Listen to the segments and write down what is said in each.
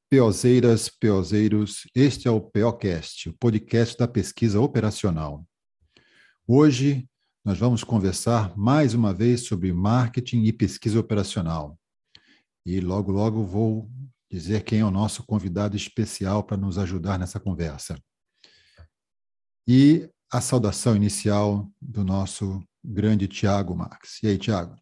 Peozeiras, peozeiros, este é o POcast, o podcast da pesquisa operacional. Hoje nós vamos conversar mais uma vez sobre marketing e pesquisa operacional. E logo vou dizer quem é o nosso convidado especial para nos ajudar nessa conversa. E a saudação inicial do nosso grande Thiago Marques. E aí, Thiago?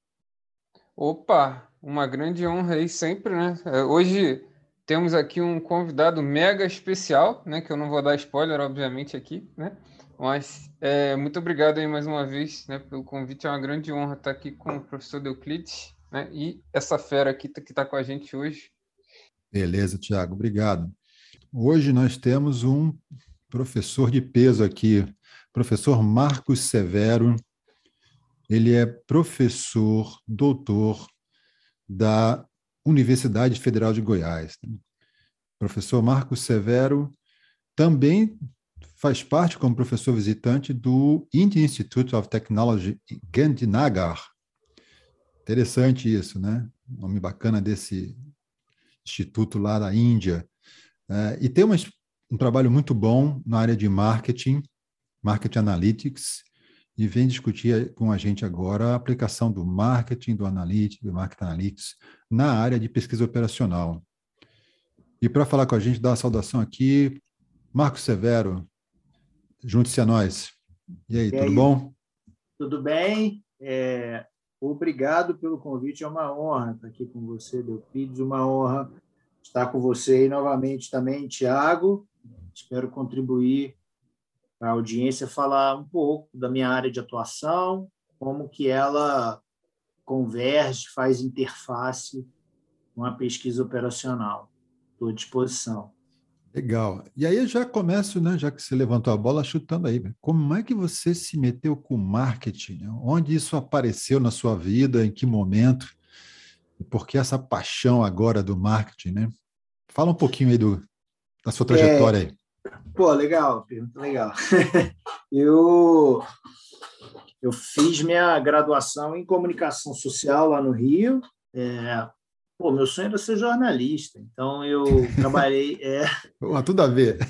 Opa, uma grande honra aí sempre, né? Hoje temos aqui um convidado mega especial, né? Que eu não vou dar spoiler, obviamente, aqui, né? Mas muito obrigado aí mais uma vez, né? Pelo convite, é uma grande honra estar aqui com o professor Euclides, né? E essa fera aqui que está com a gente hoje. Beleza, Thiago, obrigado. Hoje nós temos um professor de peso aqui, professor Marcos Severo. Ele é professor, doutor da Universidade Federal de Goiás. Professor Marcos Severo também faz parte como professor visitante do Indian Institute of Technology em Gandhinagar. Interessante isso, né? Nome bacana desse instituto lá da Índia. E tem um trabalho muito bom na área de marketing analytics, e vem discutir com a gente agora a aplicação do marketing analytics na área de pesquisa operacional. E para falar com a gente, dar uma saudação aqui, Marcos Severo, junte-se a nós. E aí, tudo bom? Tudo bem. Obrigado pelo convite, é uma honra estar aqui com você, Euclides, uma honra estar com você aí novamente também, Thiago. Espero contribuir para a audiência, falar um pouco da minha área de atuação, como que ela converge, faz interface com a pesquisa operacional. Estou à disposição. Legal. E aí eu já começo, né, já que você levantou a bola, chutando aí. Como é que você se meteu com marketing? Onde isso apareceu na sua vida? Em que momento? E por que essa paixão agora do marketing, né? Fala um pouquinho aí da sua trajetória aí. Pô, legal, pergunta legal. Eu fiz minha graduação em comunicação social lá no Rio. Meu sonho era ser jornalista, então eu trabalhei... Tudo a ver.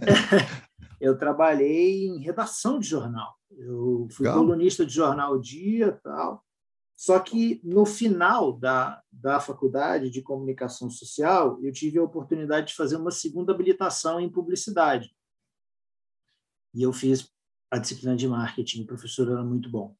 Eu trabalhei em redação de jornal. Eu fui colunista de jornal Dia e tal. Só que, no final da faculdade de comunicação social, eu tive a oportunidade de fazer uma segunda habilitação em publicidade. E eu fiz a disciplina de marketing. O professor era muito bom.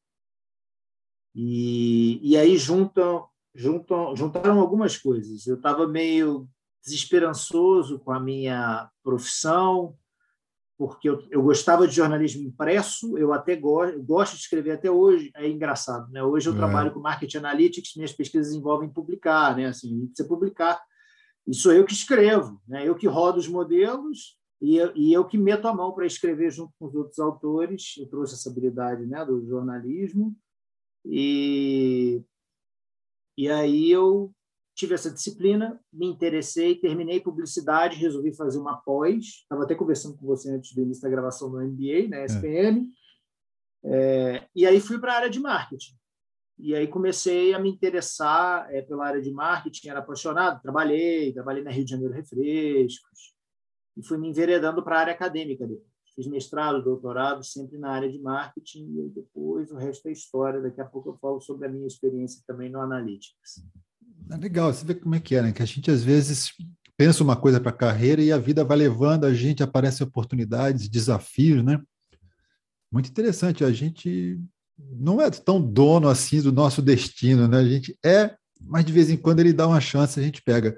E aí juntaram algumas coisas. Eu estava meio desesperançoso com a minha profissão, porque eu gostava de jornalismo impresso, eu até gosto de escrever até hoje, é engraçado, né? Hoje eu trabalho com marketing analytics, minhas pesquisas envolvem publicar, né? Assim, você publicar, e sou eu que escrevo, né? Eu que rodo os modelos e eu que meto a mão para escrever junto com os outros autores. Eu trouxe essa habilidade, né, do jornalismo, e aí eu tive essa disciplina, me interessei, terminei publicidade, resolvi fazer uma pós. Estava até conversando com você antes do início da gravação no MBA, na SPM. E aí fui para a área de marketing. E aí comecei a me interessar pela área de marketing, era apaixonado, trabalhei na Rio de Janeiro Refrescos, e fui me enveredando para a área acadêmica depois. Fiz mestrado, doutorado, sempre na área de marketing, e depois o resto é história. Daqui a pouco eu falo sobre a minha experiência também no Analytics. É legal, você vê como é que é, né? Que a gente às vezes pensa uma coisa para a carreira e a vida vai levando a gente, aparecem oportunidades, desafios, né? Muito interessante, a gente não é tão dono assim do nosso destino, né? A gente mas de vez em quando ele dá uma chance, a gente pega.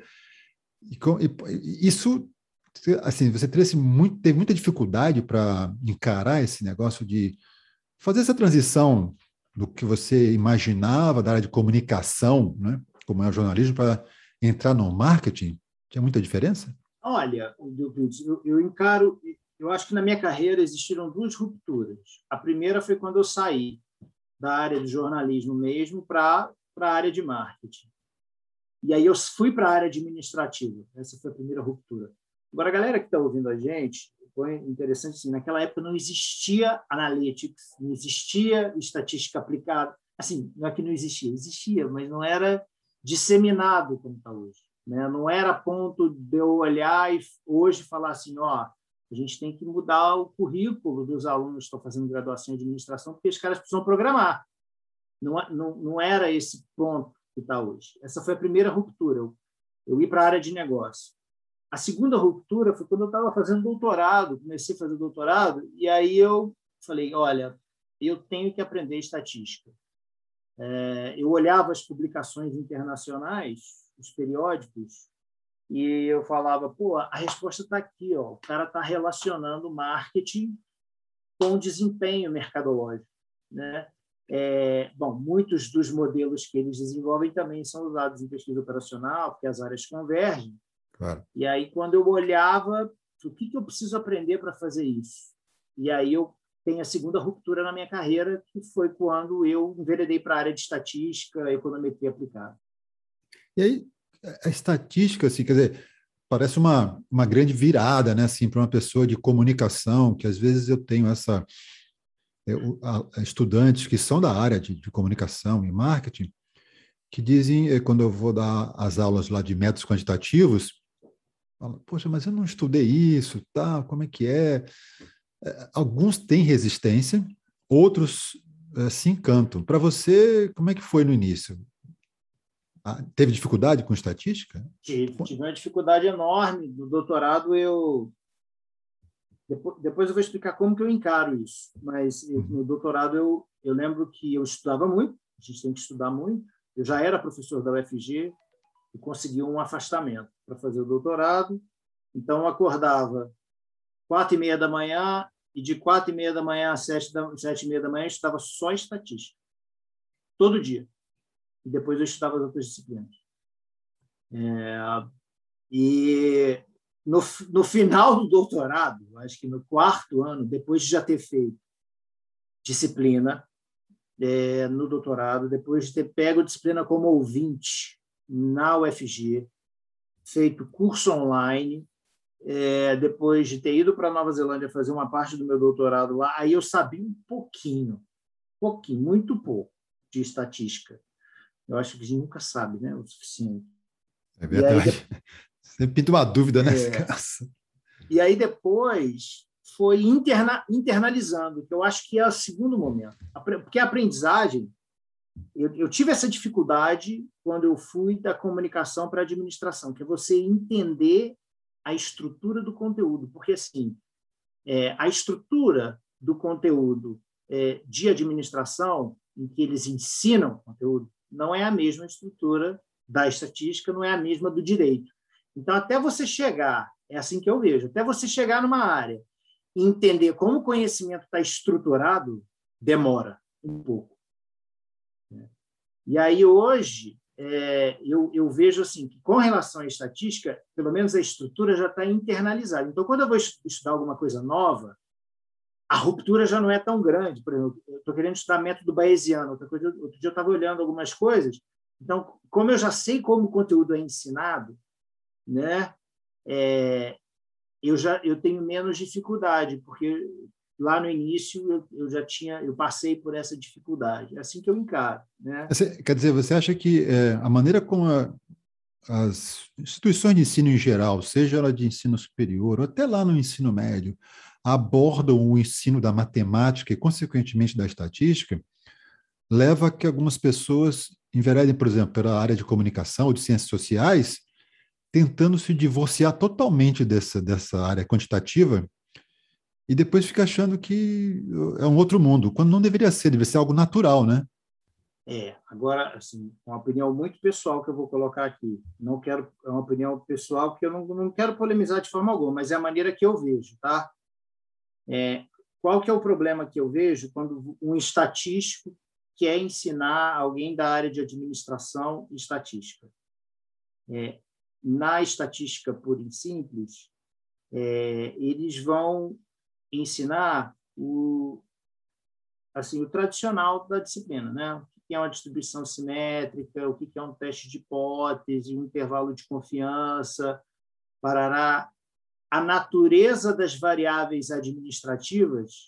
E isso, assim, você teve muita dificuldade para encarar esse negócio de fazer essa transição do que você imaginava da área de comunicação, né? Como é o jornalismo, para entrar no marketing? Tinha muita diferença? Olha, eu encaro... Eu acho que na minha carreira existiram duas rupturas. A primeira foi quando eu saí da área de jornalismo mesmo para a área de marketing. E aí eu fui para a área administrativa. Essa foi a primeira ruptura. Agora, a galera que está ouvindo a gente, foi interessante assim, naquela época não existia analytics, não existia estatística aplicada. Assim, não é que não existia, mas não era disseminado como está hoje. né? Não era ponto de eu olhar e hoje falar assim, ó, a gente tem que mudar o currículo dos alunos que estão fazendo graduação em administração, porque os caras precisam programar. Não era esse ponto que está hoje. Essa foi a primeira ruptura. Eu ir para a área de negócio. A segunda ruptura foi quando eu estava fazendo doutorado, comecei a fazer doutorado, e aí eu falei, olha, eu tenho que aprender estatística. Eu olhava as publicações internacionais, os periódicos, e eu falava, pô, a resposta está aqui, ó, o cara está relacionando marketing com desempenho mercadológico, né? Bom, muitos dos modelos que eles desenvolvem também são usados em pesquisa operacional, porque as áreas convergem. Claro. E aí, quando eu olhava, o que eu preciso aprender para fazer isso? E aí eu tenho a segunda ruptura na minha carreira, que foi quando eu enveredei para a área de estatística, econometria aplicada. E aí, a estatística, assim, quer dizer, parece uma grande virada, né, assim, para uma pessoa de comunicação, que às vezes eu tenho estudantes que são da área de comunicação e marketing, que dizem, quando eu vou dar as aulas lá de métodos quantitativos, falam, poxa, mas eu não estudei isso, tá? Como é que é? Alguns têm resistência, outros se encantam. Para você, como é que foi no início? Teve dificuldade com estatística? Tive uma dificuldade enorme. No doutorado, Depois eu vou explicar como que eu encaro isso. Mas no doutorado eu lembro que eu estudava muito, a gente tem que estudar muito. Eu já era professor da UFG e consegui um afastamento para fazer o doutorado. Então, eu acordava 4h30 da manhã e de 4h30 da manhã às 7h30 da manhã eu estudava só estatística. Todo dia. E depois eu estudava as outras disciplinas. E no final do doutorado, acho que no 4º ano, depois de já ter feito disciplina no doutorado, depois de ter pego disciplina como ouvinte na UFG, feito curso online, depois de ter ido para a Nova Zelândia fazer uma parte do meu doutorado lá, aí eu sabia um pouquinho, muito pouco de estatística. Eu acho que a gente nunca sabe, né, o suficiente. É verdade. Você pinta uma dúvida nessa classe. E aí depois foi internalizando, que eu acho que é o segundo momento. Porque a aprendizagem, eu tive essa dificuldade quando eu fui da comunicação para a administração, que é você entender a estrutura do conteúdo. Porque, assim, a estrutura do conteúdo de administração, em que eles ensinam conteúdo, não é a mesma estrutura da estatística, não é a mesma do direito. Então, até você chegar, é assim que eu vejo, até você chegar numa área e entender como o conhecimento está estruturado, demora um pouco. E aí, hoje, eu vejo assim, que com relação à estatística, pelo menos a estrutura já está internalizada. Então, quando eu vou estudar alguma coisa nova, a ruptura já não é tão grande. Por exemplo, eu estou querendo estudar método bayesiano. Outro dia eu estava olhando algumas coisas. Então, como eu já sei como o conteúdo é ensinado, né, eu tenho menos dificuldade, porque lá no início eu passei por essa dificuldade. É assim que eu encaro, né? Quer dizer, você acha que a maneira como as instituições de ensino em geral, seja ela de ensino superior ou até lá no ensino médio, abordam o ensino da matemática e, consequentemente, da estatística, leva a que algumas pessoas enveredem, por exemplo, pela área de comunicação ou de ciências sociais, tentando se divorciar totalmente dessa área quantitativa e depois fica achando que é um outro mundo, quando não deveria ser algo natural, né? Agora, assim, uma opinião muito pessoal que eu vou colocar aqui. É uma opinião pessoal que eu não quero polemizar de forma alguma, mas é a maneira que eu vejo, tá? Qual que é o problema que eu vejo quando um estatístico quer ensinar alguém da área de administração e estatística? Na estatística pura e simples, eles vão ensinar o tradicional da disciplina, né? O que é uma distribuição simétrica, o que é um teste de hipótese, um intervalo de confiança, parará. A natureza das variáveis administrativas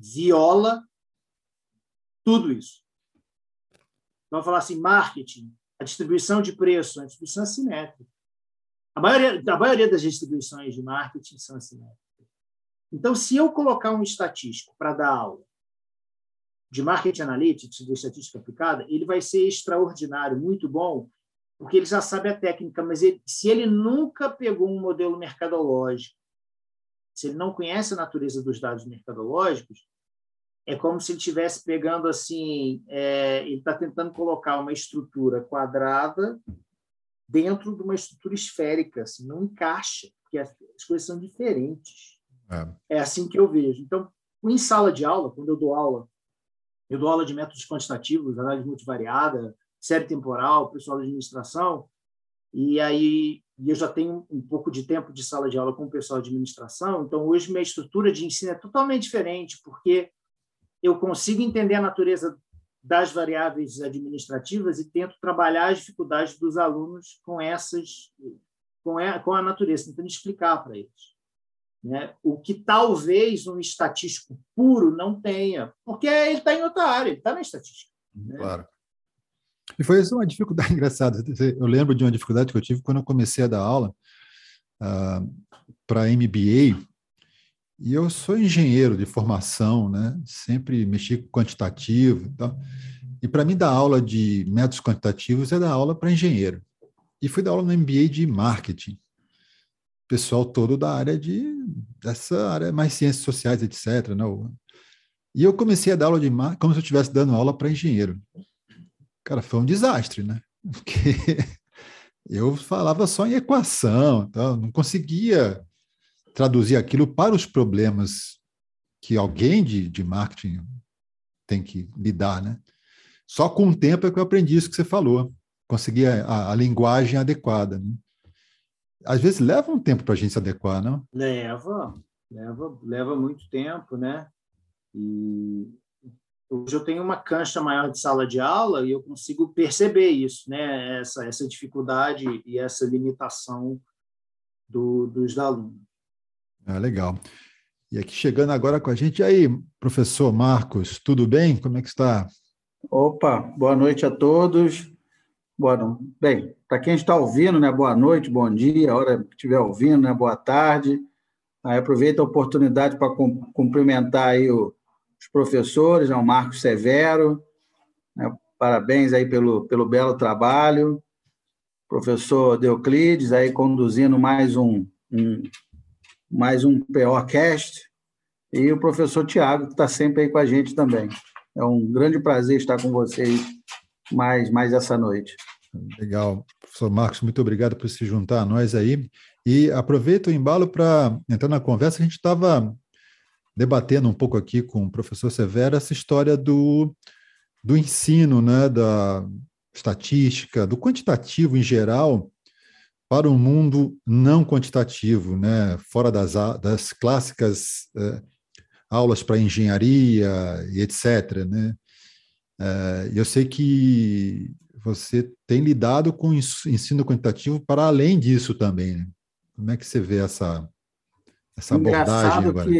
viola tudo isso. Vamos falar assim, marketing. A distribuição de preço é uma distribuição assimétrica. A maioria das distribuições de marketing são assimétricas. Então, se eu colocar um estatístico para dar aula de Marketing Analytics, de estatística aplicada, ele vai ser extraordinário, muito bom, porque ele já sabe a técnica, mas se ele nunca pegou um modelo mercadológico, se ele não conhece a natureza dos dados mercadológicos, é como se ele estivesse pegando assim, ele está tentando colocar uma estrutura quadrada dentro de uma estrutura esférica, assim, não encaixa, porque as coisas são diferentes. É assim que eu vejo. Então, em sala de aula, quando eu dou aula de métodos quantitativos, análise multivariada, série temporal, pessoal de administração, e aí eu já tenho um pouco de tempo de sala de aula com o pessoal de administração, então hoje minha estrutura de ensino é totalmente diferente, porque eu consigo entender a natureza das variáveis administrativas e tento trabalhar as dificuldades dos alunos com a natureza, tentando explicar para eles. Né? O que talvez um estatístico puro não tenha, porque ele está em outra área, ele está na estatística. Né? Claro. E foi uma dificuldade engraçada. Eu lembro de uma dificuldade que eu tive quando eu comecei a dar aula para MBA, e eu sou engenheiro de formação, né? Sempre mexi com quantitativo e tal. E para mim, dar aula de métodos quantitativos é dar aula para engenheiro. E fui dar aula no MBA de marketing. Pessoal todo da área dessa área mais ciências sociais, etc. Né? E eu comecei a dar aula de marketing como se eu estivesse dando aula para engenheiro. Cara, foi um desastre, né? Porque eu falava só em equação, então não conseguia traduzir aquilo para os problemas que alguém de marketing tem que lidar, né? Só com o tempo é que eu aprendi isso que você falou, conseguir a linguagem adequada, né? Às vezes leva um tempo para a gente se adequar, não? Leva muito tempo, né? E hoje eu tenho uma cancha maior de sala de aula e eu consigo perceber isso, né? Essa dificuldade e essa limitação dos alunos. Legal. E aqui chegando agora com a gente, e aí, professor Marcos, tudo bem? Como é que está? Opa, boa noite a todos. Bem, para quem está ouvindo, né, boa noite, bom dia, a hora que estiver ouvindo, né, boa tarde. Aí aproveito a oportunidade para cumprimentar aí os professores, né, o Marcos Severo, né, parabéns aí pelo belo trabalho. Professor Deoclides aí conduzindo mais um POcast, e o professor Tiago, que está sempre aí com a gente também. É um grande prazer estar com vocês mais essa noite. Legal. Professor Marcos, muito obrigado por se juntar a nós aí. E aproveito o embalo para entrar na conversa. A gente estava debatendo um pouco aqui com o professor Severo essa história do ensino, né, da estatística, do quantitativo em geral, para um mundo não quantitativo, né, fora das clássicas aulas para engenharia e etc. Né? Eu sei que você tem lidado com ensino quantitativo para além disso também. Né? Como é que você vê essa abordagem agora?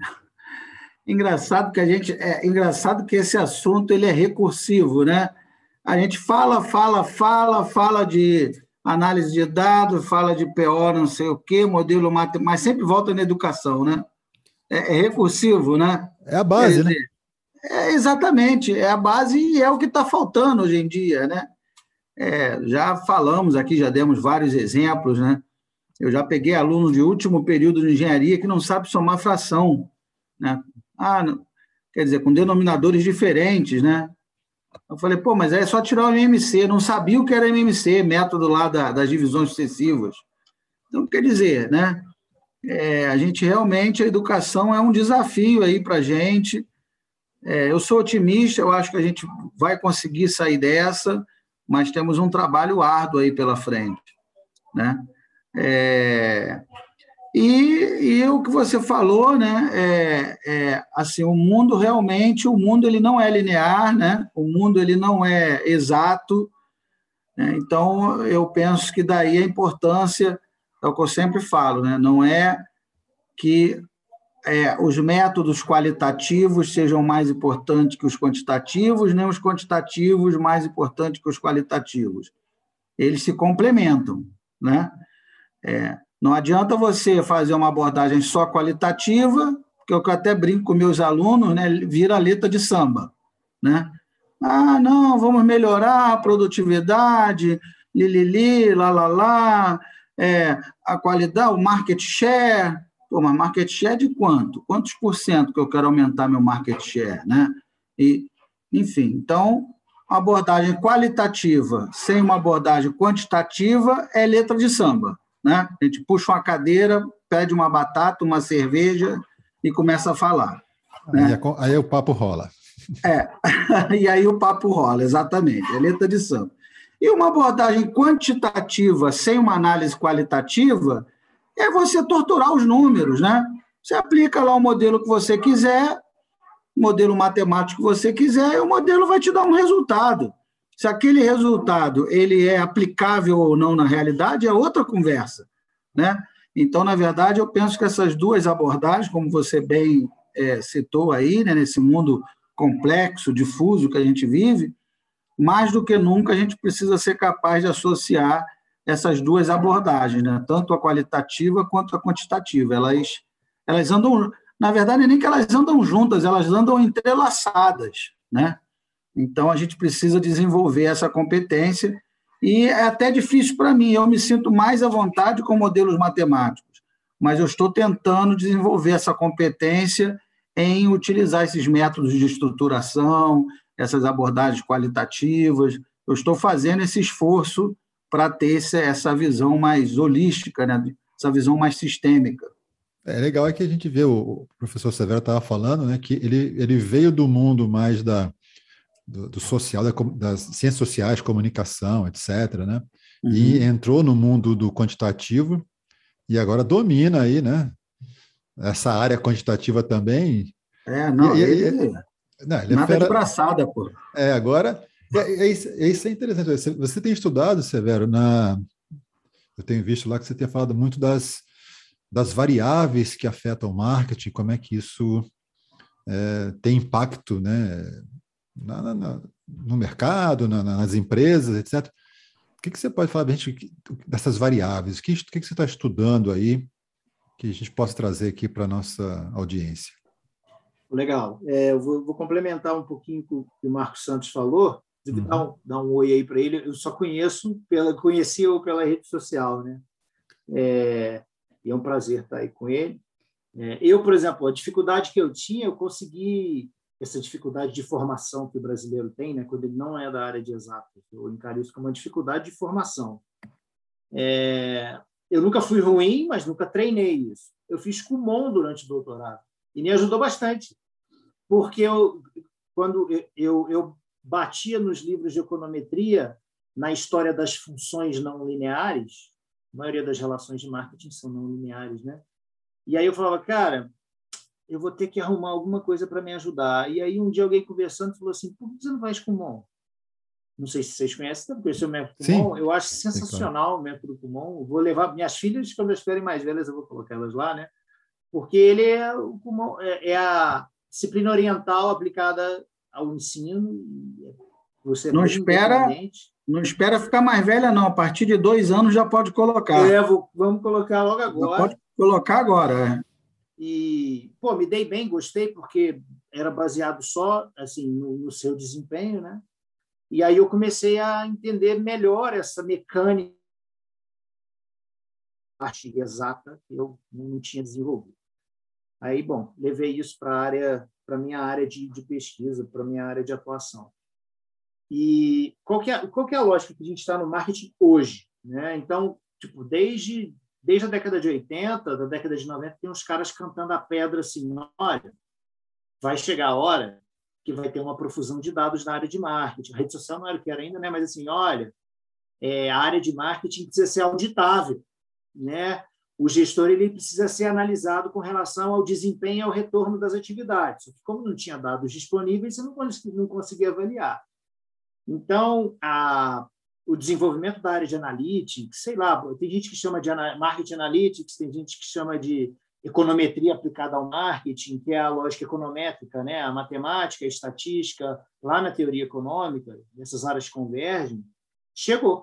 Engraçado que esse assunto ele é recursivo, né? A gente fala de análise de dados, fala de PO, não sei o quê, modelo matemático, mas sempre volta na educação, né? É recursivo, né? É a base, né? Exatamente, é a base e é o que está faltando hoje em dia, né? Já falamos aqui, já demos vários exemplos, né? Eu já peguei aluno de último período de engenharia que não sabe somar fração, né? Quer dizer, com denominadores diferentes, né? Eu falei, mas é só tirar o MMC, não sabia o que era MMC, método lá das divisões sucessivas. Então, quer dizer, né? A gente realmente, a educação é um desafio aí para a gente. Eu sou otimista, eu acho que a gente vai conseguir sair dessa, mas temos um trabalho árduo aí pela frente, né? E o que você falou, né? Assim, o mundo ele não é linear, né? O mundo ele não é exato, né? Então eu penso que daí a importância é o que eu sempre falo, né? Não é que os métodos qualitativos sejam mais importantes que os quantitativos, nem os quantitativos mais importantes que os qualitativos. eles se complementam, né? Não adianta você fazer uma abordagem só qualitativa, que eu até brinco com meus alunos, né? Vira letra de samba, né? Ah, não, vamos melhorar a produtividade, lilili, lá, a qualidade, o market share. Pô, mas market share de quanto? Quantos por cento que eu quero aumentar meu market share, né? Enfim, então, a abordagem qualitativa sem uma abordagem quantitativa é letra de samba, né? A gente puxa uma cadeira, pede uma batata, uma cerveja e começa a falar. Né? Aí o papo rola. E aí o papo rola, exatamente, é letra de samba. E uma abordagem quantitativa sem uma análise qualitativa é você torturar os números, né? Você aplica lá o modelo que você quiser, o modelo matemático que você quiser, e o modelo vai te dar um resultado. Se aquele resultado ele é aplicável ou não na realidade, é outra conversa, né? Então, na verdade, eu penso que essas duas abordagens, como você bem citou aí, né, nesse mundo complexo, difuso que a gente vive, mais do que nunca a gente precisa ser capaz de associar essas duas abordagens, né? Tanto a qualitativa quanto a quantitativa. Elas andam, na verdade, nem que elas andam juntas, elas andam entrelaçadas, né? Então, a gente precisa desenvolver essa competência e é até difícil para mim. Eu me sinto mais à vontade com modelos matemáticos, mas eu estou tentando desenvolver essa competência em utilizar esses métodos de estruturação, essas abordagens qualitativas. Eu estou fazendo esse esforço para ter essa visão mais holística, né? Essa visão mais sistêmica. É legal é que a gente vê, o professor Severo estava falando, né, que ele veio do mundo mais do social, das ciências sociais, comunicação, etc., né? Uhum. E entrou no mundo do quantitativo e agora domina aí, né? Essa área quantitativa também. Ele nada fera... de braçada, pô. Agora, isso é interessante. Você tem estudado, Severo, eu tenho visto lá que você tem falado muito das variáveis que afetam o marketing, como é que isso tem impacto, né, no mercado, nas empresas, etc. O que você pode falar para a gente dessas variáveis? O que você está estudando aí que a gente possa trazer aqui para a nossa audiência? Legal. Eu vou complementar um pouquinho com o que o Marcos Santos falou. Dar um oi aí para ele. Eu só conheci-o pela rede social, né? E é um prazer estar aí com ele. Eu, por exemplo, a dificuldade que eu tinha, eu consegui essa dificuldade de formação que o brasileiro tem, né? Quando ele não é da área de exatas. Eu encaro isso como uma dificuldade de formação. Eu nunca fui ruim, mas nunca treinei isso. Eu fiz Kumon durante o doutorado e me ajudou bastante, porque quando eu batia nos livros de econometria na história das funções não lineares, a maioria das relações de marketing são não lineares, né? E aí eu falava, cara, eu vou ter que arrumar alguma coisa para me ajudar. E aí um dia alguém conversando falou assim, por que você não faz Kumon? Não sei se vocês conhecem, não conheceu o método Kumon? Eu acho sensacional o método Kumon. Vou levar minhas filhas, quando elas estiverem mais velhas, eu vou colocar elas lá, né? Porque ele o Kumon é a disciplina oriental aplicada ao ensino. Você não espera ficar mais velha, não. A partir de 2 anos já pode colocar. Vamos colocar logo agora. Já pode colocar agora, E, me dei bem, gostei, porque era baseado só assim, no seu desempenho, né? E aí eu comecei a entender melhor essa mecânica, parte exata, que eu não tinha desenvolvido. Aí, levei isso para a minha área de pesquisa, para a minha área de atuação. E qual que é a lógica que a gente está no marketing hoje, né? Então, desde a década de 80, da década de 90, tem uns caras cantando a pedra assim, olha, vai chegar a hora que vai ter uma profusão de dados na área de marketing. A rede social não era o que era ainda, né? Mas assim, olha, a área de marketing precisa ser auditável, né? O gestor ele precisa ser analisado com relação ao desempenho e ao retorno das atividades. Só que como não tinha dados disponíveis, você não conseguia avaliar. Então, o desenvolvimento da área de analytics, sei lá, tem gente que chama de marketing analytics, tem gente que chama de econometria aplicada ao marketing, que é a lógica econométrica, né? A matemática, a estatística, lá na teoria econômica, essas áreas convergem, chegou.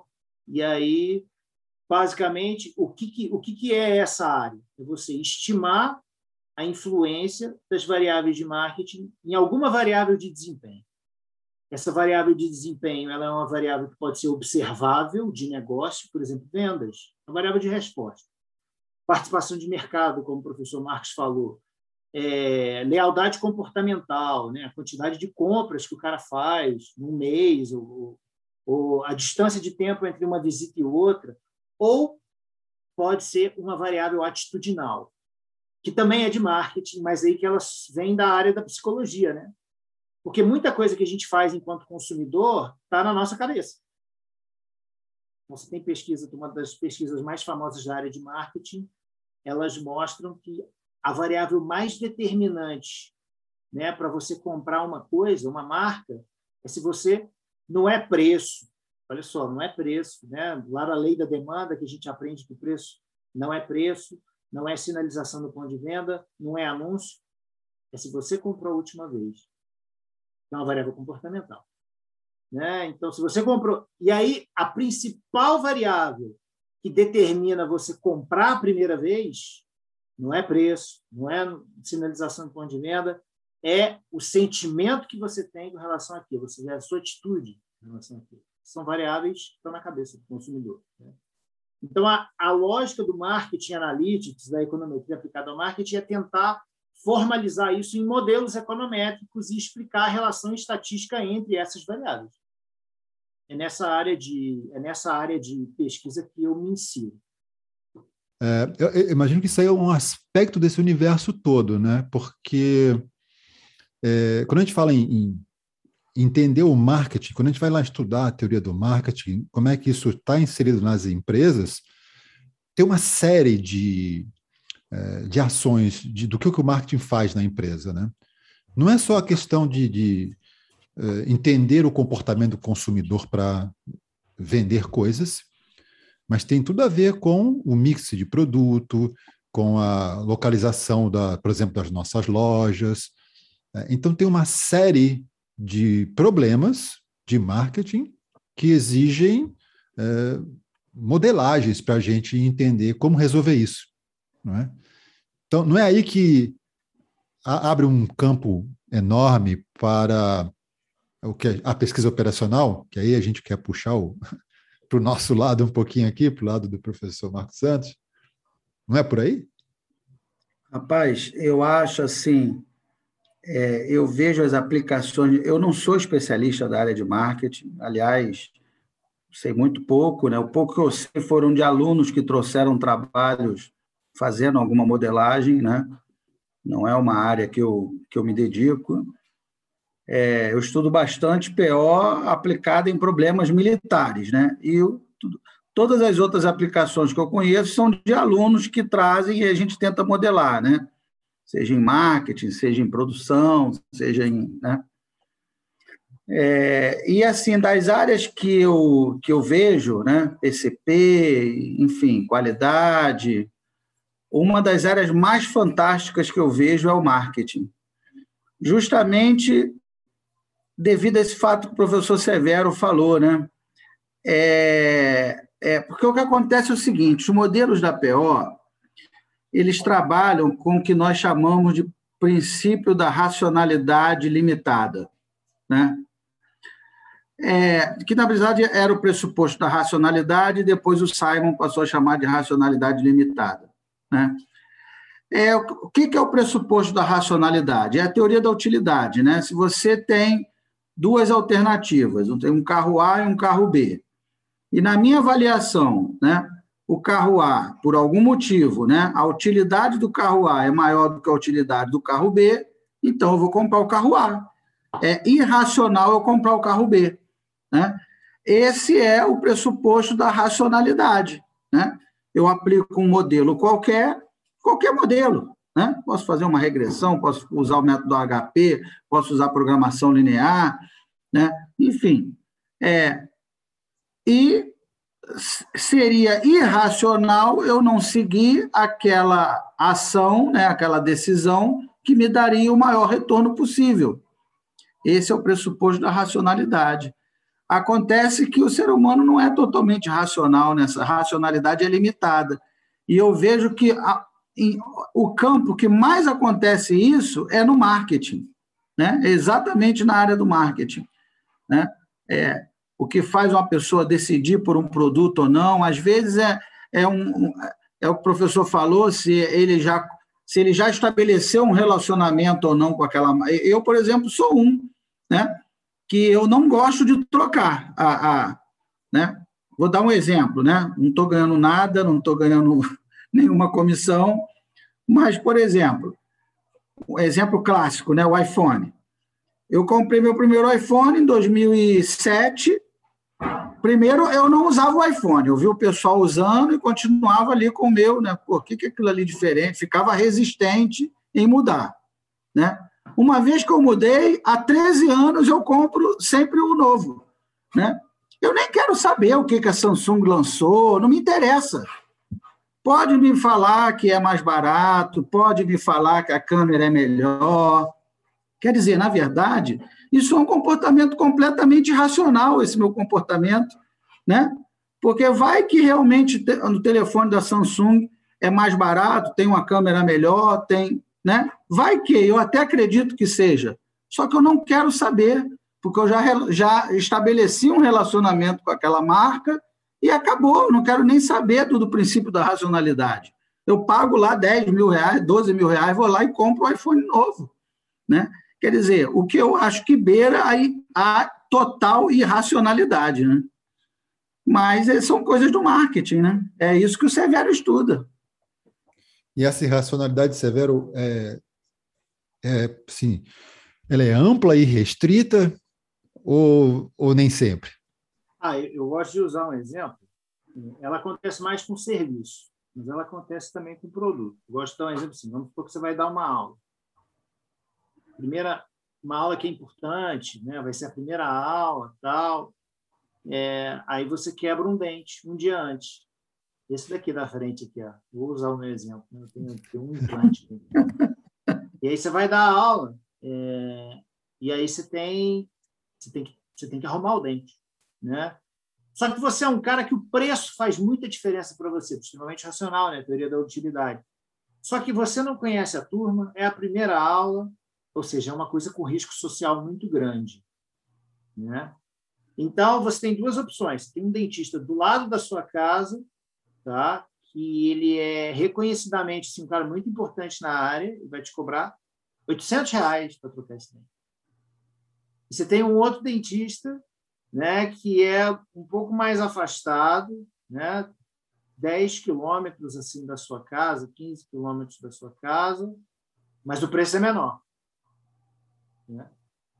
E aí, basicamente, o que é essa área? É você estimar a influência das variáveis de marketing em alguma variável de desempenho. Essa variável de desempenho ela é uma variável que pode ser observável de negócio, por exemplo, vendas, uma variável de resposta. Participação de mercado, como o professor Marcos falou, lealdade comportamental, né? A quantidade de compras que o cara faz num mês, ou a distância de tempo entre uma visita e outra, ou pode ser uma variável atitudinal, que também é de marketing, mas aí que elas vêm da área da psicologia, né? Porque muita coisa que a gente faz enquanto consumidor está na nossa cabeça. Você tem pesquisa, uma das pesquisas mais famosas da área de marketing, elas mostram que a variável mais determinante, né, para você comprar uma coisa, uma marca, é se você não é preço. Olha só, não é preço, né? Lá na lei da demanda, que a gente aprende que o preço não é preço, não é sinalização do ponto de venda, não é anúncio, é se você comprou a última vez. É uma variável comportamental. Né? Então, se você comprou... E aí, a principal variável que determina você comprar a primeira vez não é preço, não é sinalização do ponto de venda, é o sentimento que você tem com relação àquilo, ou seja, a sua atitude em relação àquilo. São variáveis que estão na cabeça do consumidor. Né? Então, a lógica do marketing analytics, da econometria aplicada ao marketing, é tentar formalizar isso em modelos econométricos e explicar a relação estatística entre essas variáveis. É nessa área de pesquisa que eu me insiro. Eu imagino que isso aí é um aspecto desse universo todo, né? Porque quando a gente fala em entender o marketing, quando a gente vai lá estudar a teoria do marketing, como é que isso está inserido nas empresas, tem uma série de ações do que o marketing faz na empresa, né? Não é só a questão de entender o comportamento do consumidor para vender coisas, mas tem tudo a ver com o mix de produto, com a localização, por exemplo, das nossas lojas. Então, tem uma série de problemas de marketing que exigem modelagens para a gente entender como resolver isso. Não é? Então, não é aí que abre um campo enorme para a pesquisa operacional, que aí a gente quer puxar para o nosso lado um pouquinho aqui, para o lado do professor Marcos Santos. Não é por aí? Rapaz, eu acho assim, eu vejo as aplicações, eu não sou especialista da área de marketing, aliás, sei muito pouco, né? O pouco que eu sei foram de alunos que trouxeram trabalhos fazendo alguma modelagem, né? Não é uma área que eu me dedico. Eu estudo bastante PO aplicada em problemas militares, né? E todas as outras aplicações que eu conheço são de alunos que trazem e a gente tenta modelar, né? Seja em marketing, seja em produção, seja em... Né? E, assim, das áreas que eu vejo, né? PCP, enfim, qualidade, uma das áreas mais fantásticas que eu vejo é o marketing. Justamente devido a esse fato que o professor Severo falou, né? Porque o que acontece é o seguinte, os modelos da PO, eles trabalham com o que nós chamamos de princípio da racionalidade limitada, né? Que, na verdade, era o pressuposto da racionalidade, e depois o Simon passou a chamar de racionalidade limitada, né? O que é o pressuposto da racionalidade? É a teoria da utilidade, né? Se você tem duas alternativas, tem um carro A e um carro B, e na minha avaliação, né, o carro A, por algum motivo, né, a utilidade do carro A é maior do que a utilidade do carro B, então eu vou comprar o carro A. É irracional eu comprar o carro B, né? Esse é o pressuposto da racionalidade, né? Eu aplico um modelo qualquer modelo, né? Posso fazer uma regressão, posso usar o método HP, posso usar programação linear, né? Enfim, e seria irracional eu não seguir aquela ação, né, aquela decisão que me daria o maior retorno possível. Esse é o pressuposto da racionalidade. Acontece que o ser humano não é totalmente racional, nessa racionalidade é limitada. E eu vejo que o campo que mais acontece isso é no marketing, né? Exatamente na área do marketing, né? O que faz uma pessoa decidir por um produto ou não, às vezes é o que o professor falou, se ele já estabeleceu um relacionamento ou não com aquela... Eu, por exemplo, sou né? Que eu não gosto de trocar. Né? Vou dar um exemplo, né? Não estou ganhando nada, não estou ganhando nenhuma comissão, mas, por exemplo, um exemplo clássico, né? O iPhone. Eu comprei meu primeiro iPhone em 2007. Primeiro, eu não usava o iPhone, eu vi o pessoal usando e continuava ali com o meu, né? Pô, o que é aquilo ali diferente? Ficava resistente em mudar, né? Uma vez que eu mudei, há 13 anos eu compro sempre o novo, né? Eu nem quero saber o que a Samsung lançou, não me interessa. Pode me falar que é mais barato, pode me falar que a câmera é melhor. Quer dizer, na verdade, isso é um comportamento completamente irracional, esse meu comportamento, né? Porque vai que realmente no telefone da Samsung é mais barato, tem uma câmera melhor, né? Vai que, eu até acredito que seja, só que eu não quero saber, porque eu já estabeleci um relacionamento com aquela marca e acabou, eu não quero nem saber do princípio da racionalidade. Eu pago lá 10 mil reais, 12 mil reais, vou lá e compro um iPhone novo, né? Quer dizer, o que eu acho que beira a total irracionalidade, né? Mas são coisas do marketing, né? É isso que o Severo estuda. E essa irracionalidade, Severo, sim, ela é ampla e restrita ou nem sempre? Eu gosto de usar um exemplo. Ela acontece mais com serviço, mas ela acontece também com produto. Eu gosto de dar um exemplo assim. Vamos supor que você vai dar uma aula. Uma aula que é importante, né? Vai ser a primeira aula, tal. Aí você quebra um dente um dia antes. Esse daqui da frente aqui, ó. Vou usar o meu exemplo. Né? Eu tenho um implante aqui. E aí você vai dar a aula, e aí você tem que arrumar o dente, né? Só que você é um cara que o preço faz muita diferença para você, extremamente racional, né? A teoria da utilidade. Só que você não conhece a turma, é a primeira aula, ou seja, é uma coisa com risco social muito grande, né? Então, você tem duas opções. Você tem um dentista do lado da sua casa, tá? Que ele é reconhecidamente assim, um cara muito importante na área e vai te cobrar R$800 para trocar esse dente. E você tem um outro dentista, né, que é um pouco mais afastado, né, 10 quilômetros assim, da sua casa, 15 quilômetros da sua casa, mas o preço é menor. Né?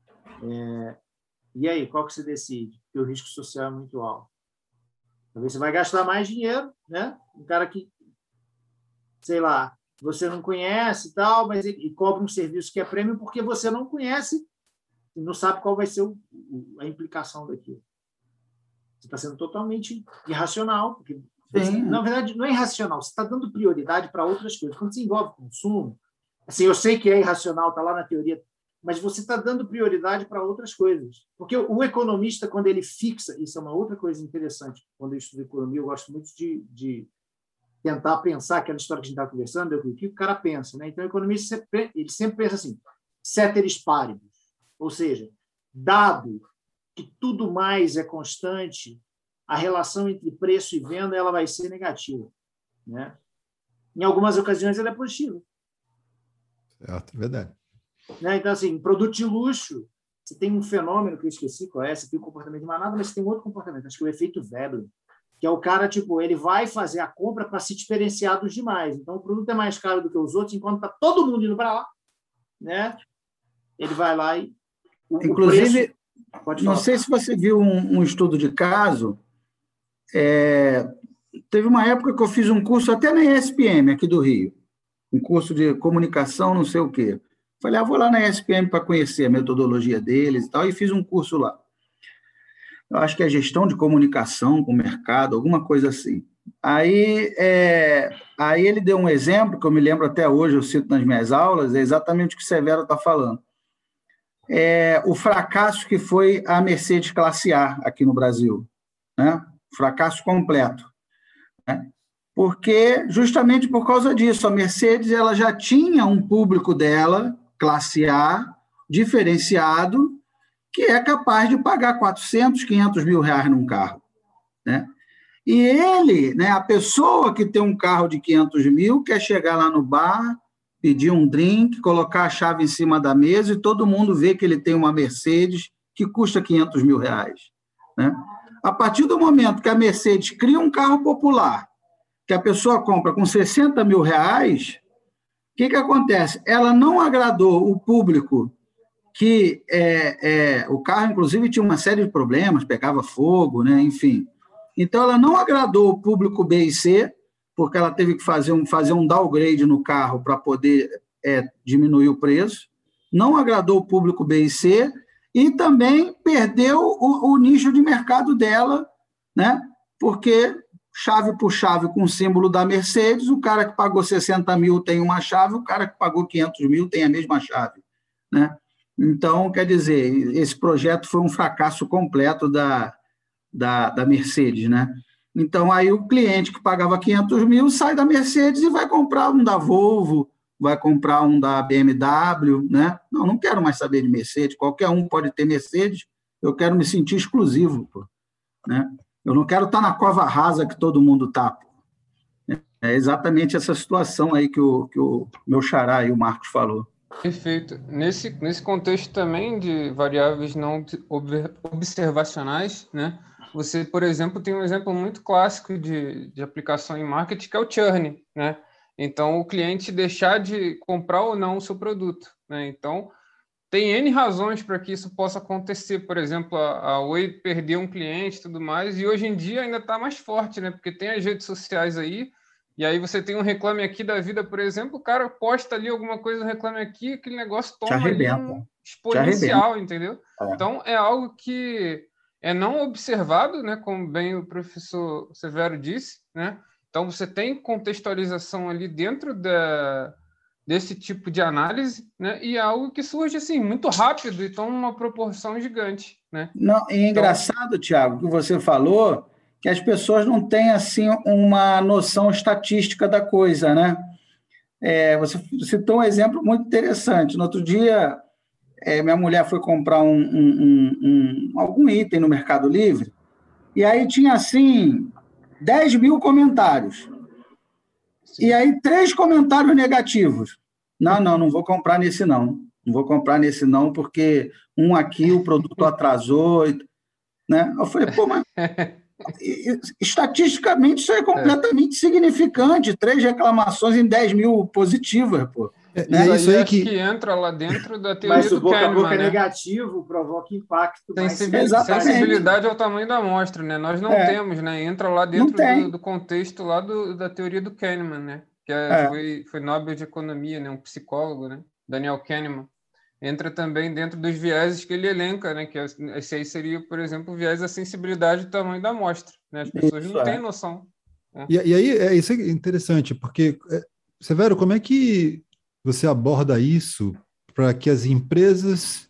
E aí, qual que você decide? Porque o risco social é muito alto. Talvez você vai gastar mais dinheiro, né? Um cara que, sei lá, você não conhece e tal, mas ele cobra um serviço que é prêmio porque você não conhece e não sabe qual vai ser a implicação daquilo. Você está sendo totalmente irracional, porque na verdade não é irracional, você está dando prioridade para outras coisas. Quando se envolve consumo, assim, eu sei que é irracional, está lá na teoria, mas você está dando prioridade para outras coisas. Porque o economista, quando ele fixa, isso é uma outra coisa interessante, quando eu estudo economia, eu gosto muito de tentar pensar aquela história que a gente está conversando, o que o cara pensa. Né? Então, o economista ele sempre pensa assim, ceteris paribus, ou seja, dado que tudo mais é constante, a relação entre preço e venda ela vai ser negativa. Né? Em algumas ocasiões, ela é positiva. É verdade. Né? Então, assim, produto de luxo, você tem um fenômeno que eu esqueci qual é, você tem um comportamento de manada, mas você tem outro comportamento, acho que é o efeito Veblen, que é o cara, tipo, ele vai fazer a compra para se diferenciar dos demais. Então, o produto é mais caro do que os outros, enquanto está todo mundo indo para lá, né? Ele vai lá e... Inclusive, não sei se você viu um estudo de caso, teve uma época que eu fiz um curso até na ESPM, aqui do Rio, um curso de comunicação, não sei o quê. Falei, vou lá na ESPM para conhecer a metodologia deles e tal, e fiz um curso lá. Eu acho que é gestão de comunicação com o mercado, alguma coisa assim. Aí ele deu um exemplo, que eu me lembro até hoje, eu cito nas minhas aulas, é exatamente o que o Severo está falando. o fracasso que foi a Mercedes Classe A aqui no Brasil, né? Fracasso completo, né? Porque, justamente por causa disso, a Mercedes ela já tinha um público dela, classe A, diferenciado, que é capaz de pagar 400, 500 mil reais num carro, né? E ele, né, a pessoa que tem um carro de 500 mil, quer chegar lá no bar, pedir um drink, colocar a chave em cima da mesa e todo mundo vê que ele tem uma Mercedes que custa 500 mil reais, né? A partir do momento que a Mercedes cria um carro popular, que a pessoa compra com 60 mil reais, o que acontece? Ela não agradou o público que o carro, inclusive, tinha uma série de problemas, pegava fogo, né? Enfim. Então, ela não agradou o público B e C, porque ela teve que fazer um downgrade no carro para poder diminuir o preço, não agradou o público B e C, e também perdeu o nicho de mercado dela, né? Porque chave por chave com o símbolo da Mercedes, o cara que pagou 60 mil tem uma chave, o cara que pagou 500 mil tem a mesma chave, né? Então, quer dizer, esse projeto foi um fracasso completo da Mercedes, né? Então, aí o cliente que pagava 500 mil sai da Mercedes e vai comprar um da Volvo, vai comprar um da BMW, né? Não quero mais saber de Mercedes, qualquer um pode ter Mercedes, eu quero me sentir exclusivo, pô, né? Eu não quero estar na cova rasa que todo mundo está. É exatamente essa situação aí que o meu xará e o Marcos falou. Perfeito. Nesse contexto também de variáveis não observacionais, né? Você, por exemplo, tem um exemplo muito clássico de aplicação em marketing, que é o churn, né? Então, o cliente deixar de comprar ou não o seu produto, né? Então, tem N razões para que isso possa acontecer. Por exemplo, a Oi perdeu um cliente e tudo mais, e hoje em dia ainda está mais forte, né? Porque tem as redes sociais aí, e aí você tem um Reclame Aqui da vida, por exemplo, o cara posta ali alguma coisa no Reclame Aqui, aquele negócio toma ali um exponencial, entendeu? Então, é algo que é não observado, né? Como bem o professor Severo disse, né? Então, você tem contextualização ali dentro desse tipo de análise, né? E é algo que surge assim muito rápido e toma uma proporção gigante, né? Não, é engraçado, Tiago, que você falou que as pessoas não têm assim uma noção estatística da coisa, né? Você citou um exemplo muito interessante. No outro dia, minha mulher foi comprar algum item no Mercado Livre e aí tinha assim 10 mil comentários. Sim. E aí 3 comentários negativos. Não vou comprar nesse não. Não vou comprar nesse não, porque aqui o produto atrasou, né? Eu falei, pô, mas estatisticamente isso é completamente significante. 3 reclamações em 10 mil positivas, pô. Né? Isso aí que entra lá dentro da teoria do Kahneman. Mas o boca a boca negativo provoca impacto. Sensibilidade ao tamanho da amostra, né? Nós não temos, né? Entra lá dentro do contexto lá da teoria do Kahneman, né? Que foi Nobel de Economia, né? Um psicólogo, né? Daniel Kahneman. Entra também dentro dos vieses que ele elenca, né? Que esse aí seria, por exemplo, o viés da sensibilidade do tamanho da amostra, né? As pessoas não têm noção. Né? E aí, isso é interessante, porque, Severo, como é que você aborda isso para que as empresas,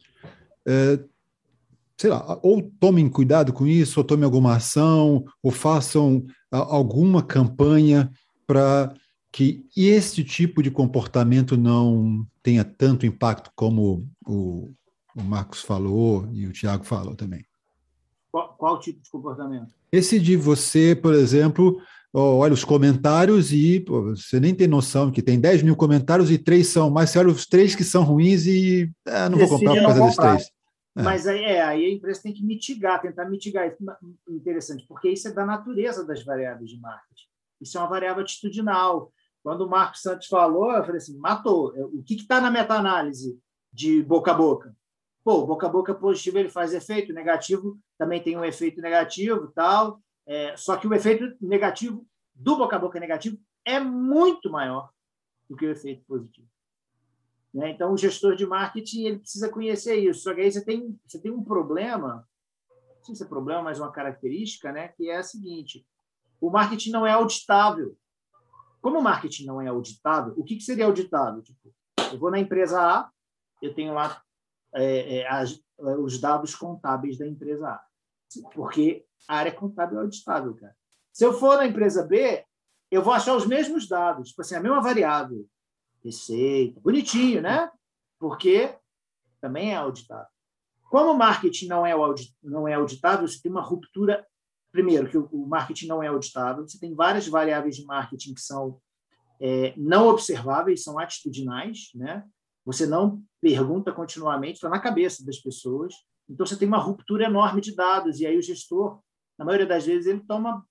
sei lá, ou tomem cuidado com isso, ou tomem alguma ação, ou façam alguma campanha para que esse tipo de comportamento não tenha tanto impacto como o Marcos falou e o Tiago falou também? Qual tipo de comportamento? Esse de você, por exemplo, olha os comentários e você nem tem noção que tem 10 mil comentários e 3 são, mas você olha os 3 que são ruins e não vou comprar por causa desses 3. Mas aí a empresa tem que tentar mitigar. Isso é interessante, porque isso é da natureza das variáveis de marketing. Isso é uma variável atitudinal. Quando o Marcos Santos falou, eu falei assim, matou. O que está na meta-análise de boca a boca? Pô, boca a boca positivo ele faz efeito, negativo também tem um efeito negativo e tal. Só que o efeito negativo do boca a boca negativo é muito maior do que o efeito positivo. Né? Então, o gestor de marketing ele precisa conhecer isso. Só que aí você tem um problema, não sei se é problema, mas uma característica, né? Que é a seguinte: o marketing não é auditável. Como o marketing não é auditável, o que seria auditável? Tipo, eu vou na empresa A, eu tenho lá os dados contábeis da empresa A. Porque a área contábil é auditável, cara. Se eu for na empresa B, eu vou achar os mesmos dados, tipo assim, a mesma variável, receita, bonitinho, né? Porque também é auditável. Como o marketing não é auditável, você tem uma ruptura. Primeiro, que o marketing não é auditável, você tem várias variáveis de marketing que são não observáveis, são atitudinais, né? Você não pergunta continuamente, está na cabeça das pessoas. Então, você tem uma ruptura enorme de dados, e aí o gestor, na maioria das vezes, ele toma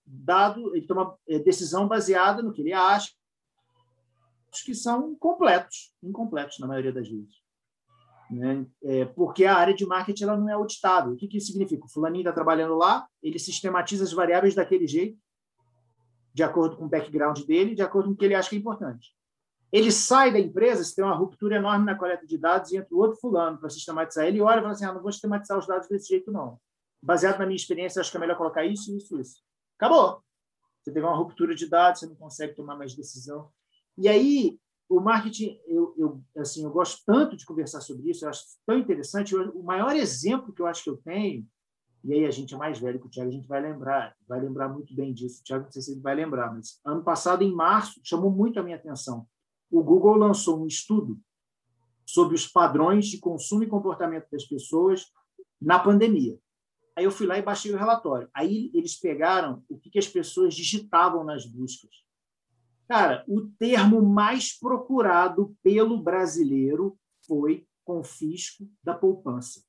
decisão baseada no que ele acha, que são incompletos na maioria das vezes. Né? Porque a área de marketing ela não é auditável. O que isso significa? O fulaninho está trabalhando lá, ele sistematiza as variáveis daquele jeito, de acordo com o background dele, de acordo com o que ele acha que é importante. Ele sai da empresa, se tem uma ruptura enorme na coleta de dados, e entra o outro fulano para sistematizar. Ele olha e fala assim, não vou sistematizar os dados desse jeito, não. Baseado na minha experiência, acho que é melhor colocar isso. Acabou. Você teve uma ruptura de dados, você não consegue tomar mais decisão. E aí, o marketing, eu gosto tanto de conversar sobre isso, eu acho tão interessante. O maior exemplo que eu acho que eu tenho, e aí a gente é mais velho que o Thiago, a gente vai lembrar muito bem disso. O Thiago, não sei se ele vai lembrar, mas ano passado, em março, chamou muito a minha atenção. O Google lançou um estudo sobre os padrões de consumo e comportamento das pessoas na pandemia. Aí eu fui lá e baixei o relatório. Aí eles pegaram o que as pessoas digitavam nas buscas. Cara, o termo mais procurado pelo brasileiro foi confisco da poupança.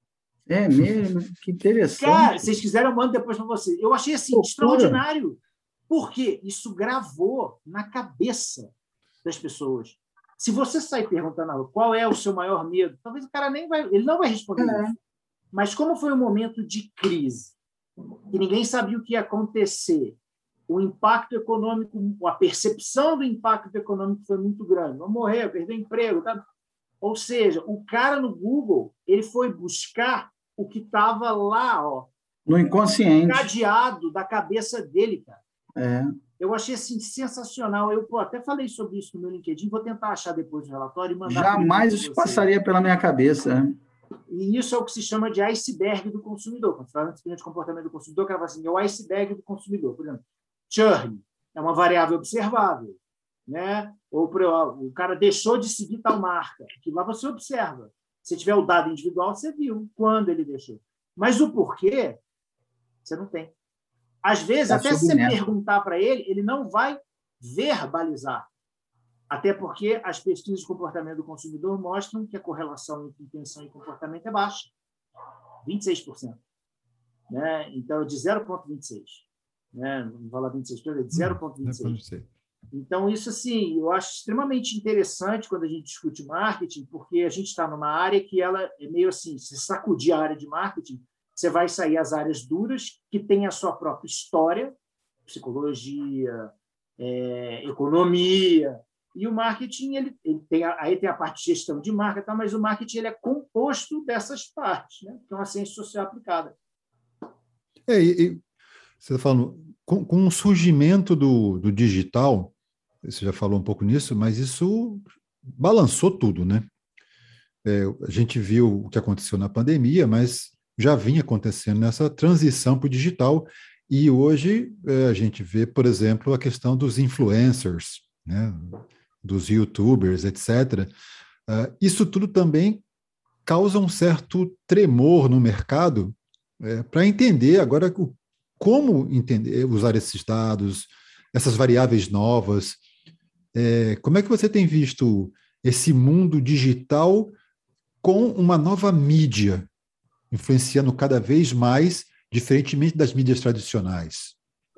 É mesmo? Que interessante. Cara, se vocês quiserem, eu mando depois para vocês. Eu achei assim, extraordinário. Por quê? Isso gravou na cabeça das pessoas. Se você sair perguntando qual é o seu maior medo, talvez o cara ele não vai responder isso. Mas como foi um momento de crise, que ninguém sabia o que ia acontecer, o impacto econômico, a percepção do impacto econômico foi muito grande. Vou morrer, perder emprego. Tá? Ou seja, o cara no Google, ele foi buscar o que estava lá, no inconsciente, cadeado da cabeça dele, cara. Eu achei assim, sensacional. Eu até falei sobre isso no meu LinkedIn, vou tentar achar depois o relatório e mandar. Jamais isso passaria pela minha cabeça. E isso é o que se chama de iceberg do consumidor. Quando você fala de comportamento do consumidor, o cara fala assim, é o iceberg do consumidor. Por exemplo, churn é uma variável observável. Né? Ou o cara deixou de seguir tal marca. Que lá você observa. Se tiver o dado individual, você viu quando ele deixou. Mas o porquê, você não tem. Às vezes, até se você perguntar para ele, ele não vai verbalizar. Até porque as pesquisas de comportamento do consumidor mostram que a correlação entre intenção e comportamento é baixa. 26%. Né? Então, de 0,26%. Né? Não vou falar 26%, é de 0,26%. Então, isso, assim, eu acho extremamente interessante quando a gente discute marketing, porque a gente está numa área que ela é meio assim, se sacudir a área de marketing, você vai sair as áreas duras, que têm a sua própria história, psicologia, economia, e o marketing ele tem a parte de gestão de marca, tá? Mas o marketing ele é composto dessas partes, né? Que é uma ciência social aplicada. E você está falando, com o surgimento do digital, você já falou um pouco nisso, mas isso balançou tudo, né? A gente viu o que aconteceu na pandemia, mas já vinha acontecendo nessa transição para o digital, e hoje a gente vê, por exemplo, a questão dos influencers, né? Dos youtubers, etc. Isso tudo também causa um certo tremor no mercado para entender agora como usar esses dados, essas variáveis novas. Como é que você tem visto esse mundo digital com uma nova mídia, influenciando cada vez mais, diferentemente das mídias tradicionais?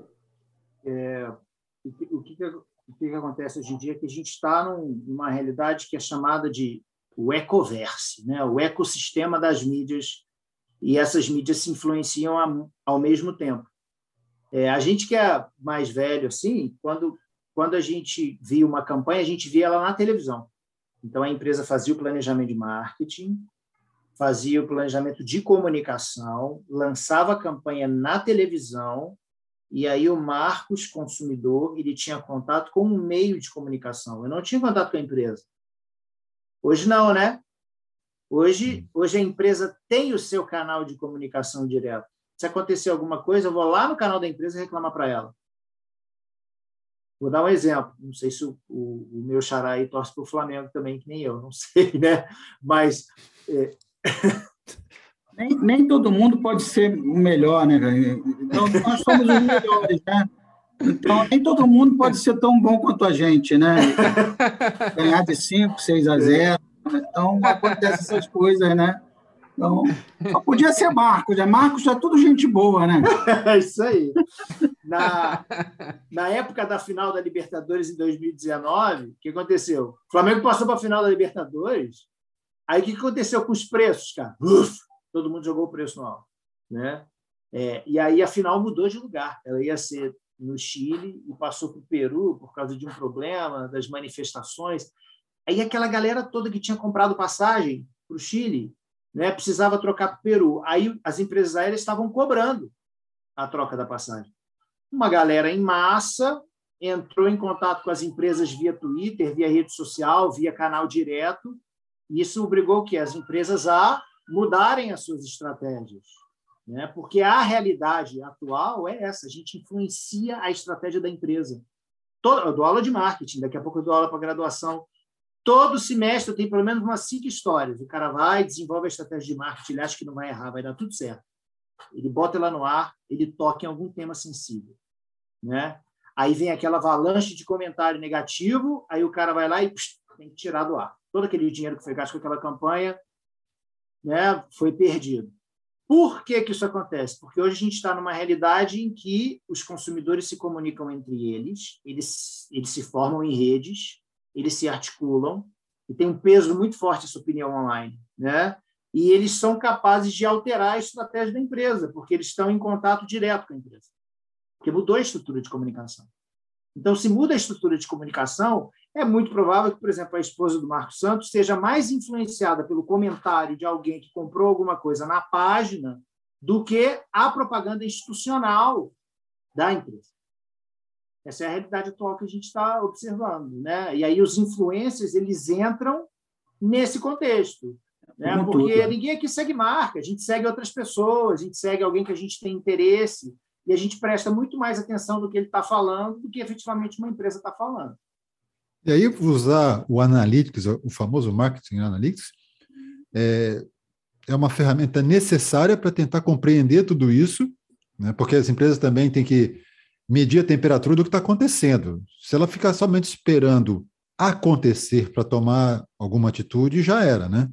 O que acontece hoje em dia é que a gente está numa realidade que é chamada de o ecoverse, né? O ecossistema das mídias, e essas mídias se influenciam ao mesmo tempo. A gente que é mais velho, assim, quando a gente via uma campanha, a gente via ela na televisão. Então, a empresa fazia o planejamento de marketing, fazia o planejamento de comunicação, lançava a campanha na televisão, e aí o Marcos, consumidor, ele tinha contato com um meio de comunicação. Eu não tinha contato com a empresa. Hoje não, né? Hoje a empresa tem o seu canal de comunicação direto. Se acontecer alguma coisa, eu vou lá no canal da empresa reclamar para ela. Vou dar um exemplo. Não sei se o meu xará aí torce para o Flamengo também, que nem eu, não sei, né? Mas... Nem todo mundo pode ser o melhor, né? Então, nós somos os melhores, né? Então, nem todo mundo pode ser tão bom quanto a gente, né? Ganhar de 5, 6-0. Então, acontecem essas coisas, né? Então, só podia ser Marcos. Marcos é tudo gente boa, né? É isso aí. Na época da final da Libertadores em 2019, o que aconteceu? O Flamengo passou para a final da Libertadores, aí o que aconteceu com os preços, cara? Todo mundo jogou o preço no alto, né? E aí a final mudou de lugar. Ela ia ser no Chile e passou para o Peru por causa de um problema, das manifestações. Aí aquela galera toda que tinha comprado passagem para o Chile, né, precisava trocar para o Peru. Aí as empresas aéreas estavam cobrando a troca da passagem. Uma galera em massa entrou em contato com as empresas via Twitter, via rede social, via canal direto, e isso obrigou que as empresas a mudarem as suas estratégias, né? Porque a realidade atual é essa, a gente influencia a estratégia da empresa. Eu dou aula de marketing, daqui a pouco eu dou aula para graduação. Todo semestre eu tenho pelo menos umas 5 histórias. O cara vai, desenvolve a estratégia de marketing, ele acha que não vai errar, vai dar tudo certo. Ele bota ela no ar, ele toca em algum tema sensível, né? Aí vem aquela avalanche de comentário negativo, aí o cara vai lá e tem que tirar do ar. Todo aquele dinheiro que foi gasto com aquela campanha, né, foi perdido. Por que isso acontece? Porque hoje a gente está numa realidade em que os consumidores se comunicam entre eles se formam em redes, eles se articulam, e tem um peso muito forte essa opinião online, né? E eles são capazes de alterar a estratégia da empresa, porque eles estão em contato direto com a empresa, porque mudou a estrutura de comunicação. Então, se muda a estrutura de comunicação, é muito provável que, por exemplo, a esposa do Marcos Santos seja mais influenciada pelo comentário de alguém que comprou alguma coisa na página do que a propaganda institucional da empresa. Essa é a realidade atual que a gente está observando, né? E aí os influencers, eles entram nesse contexto, né? Porque ninguém aqui segue marca, a gente segue outras pessoas, a gente segue alguém que a gente tem interesse e a gente presta muito mais atenção do que ele está falando do que efetivamente uma empresa está falando. E aí usar o Analytics, o famoso Marketing Analytics, é uma ferramenta necessária para tentar compreender tudo isso, né? Porque as empresas também têm que medir a temperatura do que está acontecendo. Se ela ficar somente esperando acontecer para tomar alguma atitude, já era, né?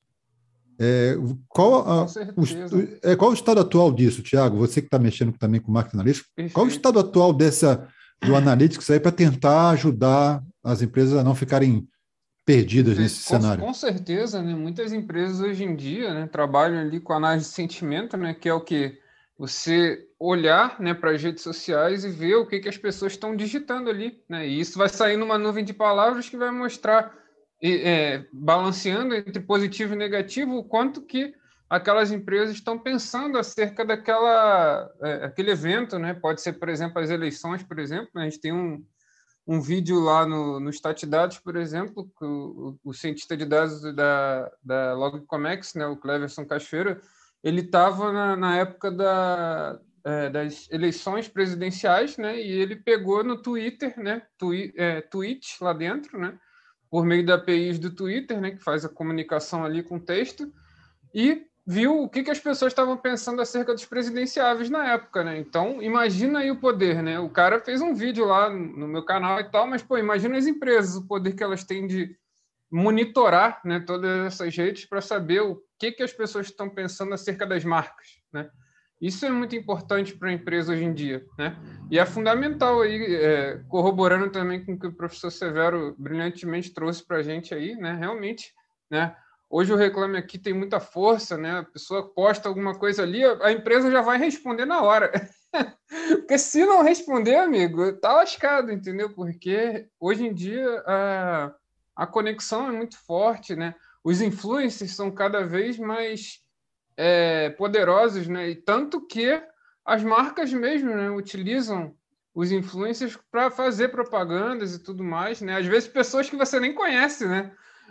Qual o estado atual disso, Thiago? Você que está mexendo também com Marketing Analytics, qual o estado atual do Analytics aí para tentar ajudar as empresas a não ficarem perdidas nesse cenário? Com certeza, né? Muitas empresas hoje em dia, né, trabalham ali com análise de sentimento, né, que é o que você olhar, né, para as redes sociais e ver o que as pessoas estão digitando ali, né? E isso vai sair numa nuvem de palavras que vai mostrar, balanceando entre positivo e negativo, o quanto que aquelas empresas estão pensando acerca aquele evento, né? Pode ser, por exemplo, as eleições, por exemplo, né? A gente tem um vídeo lá no StatDados, por exemplo, que o cientista de dados da Logcomex, né, o Cleverson Cachoeira, ele estava na época das eleições presidenciais, né, e ele pegou no Twitter, né, tweet lá dentro, né, por meio da APIs do Twitter, né, que faz a comunicação ali com texto, e viu o que as pessoas estavam pensando acerca dos presidenciáveis na época, né? Então, imagina aí o poder, né? O cara fez um vídeo lá no meu canal e tal, mas, pô, imagina as empresas, o poder que elas têm de monitorar, né, todas essas redes para saber o que as pessoas estão pensando acerca das marcas, né? Isso é muito importante para a empresa hoje em dia, né? E é fundamental aí, corroborando também com o que o professor Severo brilhantemente trouxe para a gente aí, né? Realmente, né? Hoje o Reclame Aqui tem muita força, né? A pessoa posta alguma coisa ali, a empresa já vai responder na hora. Porque se não responder, amigo, tá lascado, entendeu? Porque hoje em dia a conexão é muito forte, né? Os influencers são cada vez mais poderosos, né? E tanto que as marcas mesmo, né, utilizam os influencers para fazer propagandas e tudo mais, né? Às vezes pessoas que você nem conhece, né?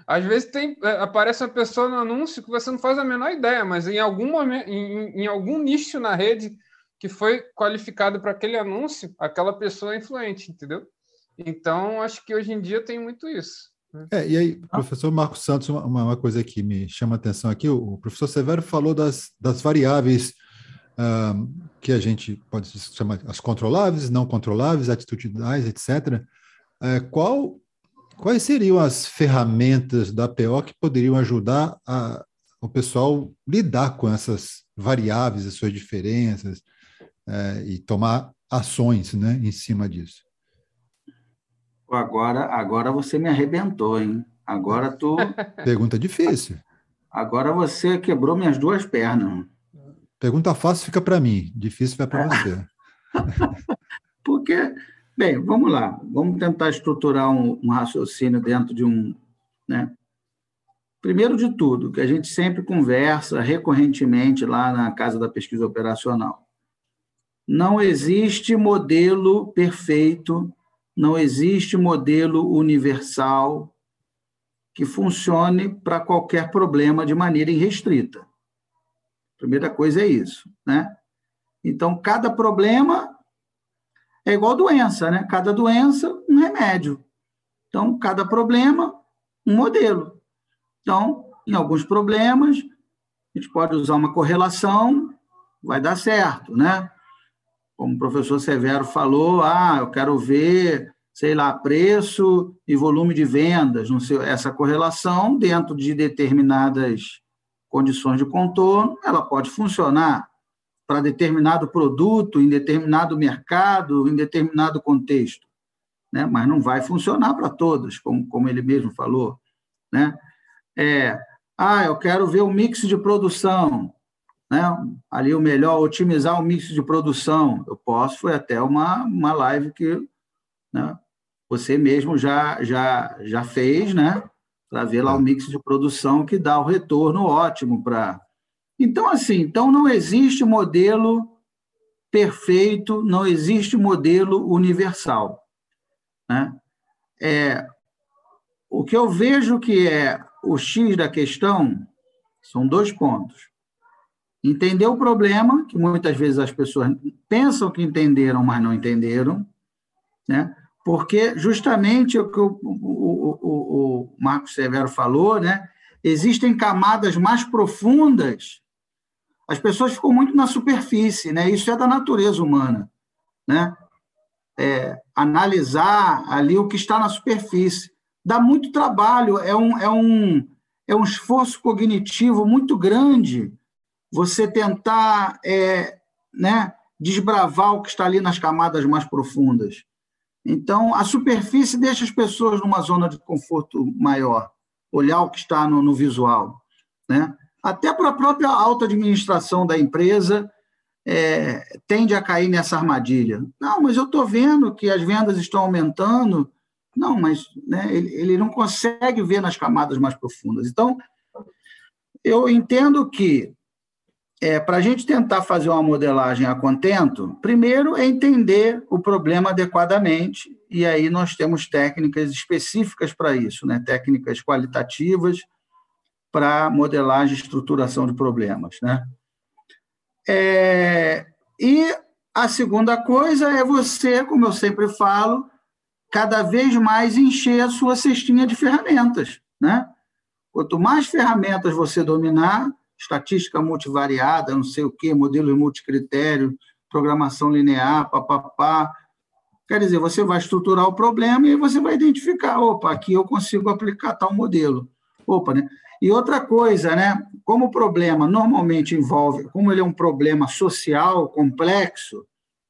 Às vezes aparece uma pessoa no anúncio que você não faz a menor ideia, mas em algum momento, em algum nicho na rede que foi qualificado para aquele anúncio, aquela pessoa é influente, entendeu? Então, acho que hoje em dia tem muito isso. E aí, professor Marcos Santos, uma coisa que me chama a atenção aqui, o professor Severo falou das variáveis que a gente pode chamar as controláveis, não controláveis, atitudinais, etc. Quais seriam as ferramentas da PO que poderiam ajudar o pessoal lidar com essas variáveis, as suas diferenças, e tomar ações, né, em cima disso? Agora você me arrebentou, hein? Agora tu... Pergunta difícil. Agora você quebrou minhas duas pernas. Pergunta fácil fica para mim, difícil vai para você. Porque, bem, vamos lá. Vamos tentar estruturar um raciocínio dentro de um... né? Primeiro de tudo, que a gente sempre conversa recorrentemente lá na Casa da Pesquisa Operacional. Não existe modelo perfeito, não existe modelo universal que funcione para qualquer problema de maneira irrestrita. Primeira coisa é isso, né? Então, cada problema é igual doença, né? Cada doença, um remédio. Então, cada problema, um modelo. Então, em alguns problemas, a gente pode usar uma correlação, vai dar certo, né? Como o professor Severo falou, eu quero ver, sei lá, preço e volume de vendas, não sei, essa correlação, dentro de determinadas condições de contorno, ela pode funcionar para determinado produto, em determinado mercado, em determinado contexto, né? Mas não vai funcionar para todos, como ele mesmo falou, né? Eu quero ver o mix de produção, né? Ali o melhor, otimizar o mix de produção. Eu posso, foi até uma live que, né, você mesmo já fez, né? Para ver lá o mix de produção que dá o retorno ótimo para... Então, assim, não existe modelo perfeito, não existe modelo universal, né? O que eu vejo que é o X da questão são 2 pontos. Entender o problema, que muitas vezes as pessoas pensam que entenderam, mas não entenderam, né? Porque justamente o que o Marcos Severo falou, né? Existem camadas mais profundas. As pessoas ficam muito na superfície, né? Isso é da natureza humana, né? Analisar ali o que está na superfície. Dá muito trabalho, é um esforço cognitivo muito grande você tentar né, desbravar o que está ali nas camadas mais profundas. Então, a superfície deixa as pessoas numa zona de conforto maior, olhar o que está no visual, né? Até para a própria alta administração da empresa tende a cair nessa armadilha. Não, mas eu estou vendo que as vendas estão aumentando. Não, mas, né, ele não consegue ver nas camadas mais profundas. Então, eu entendo que para a gente tentar fazer uma modelagem a contento, primeiro é entender o problema adequadamente, e aí nós temos técnicas específicas para isso, né? Técnicas qualitativas para modelagem e estruturação de problemas, né? E a segunda coisa é você, como eu sempre falo, cada vez mais encher a sua cestinha de ferramentas, né? Quanto mais ferramentas você dominar, estatística multivariada, não sei o quê, modelos multicritério, programação linear, papapá. Quer dizer, você vai estruturar o problema e você vai identificar, aqui eu consigo aplicar tal modelo. Né? E outra coisa, né? Como o problema normalmente envolve, como ele é um problema social complexo,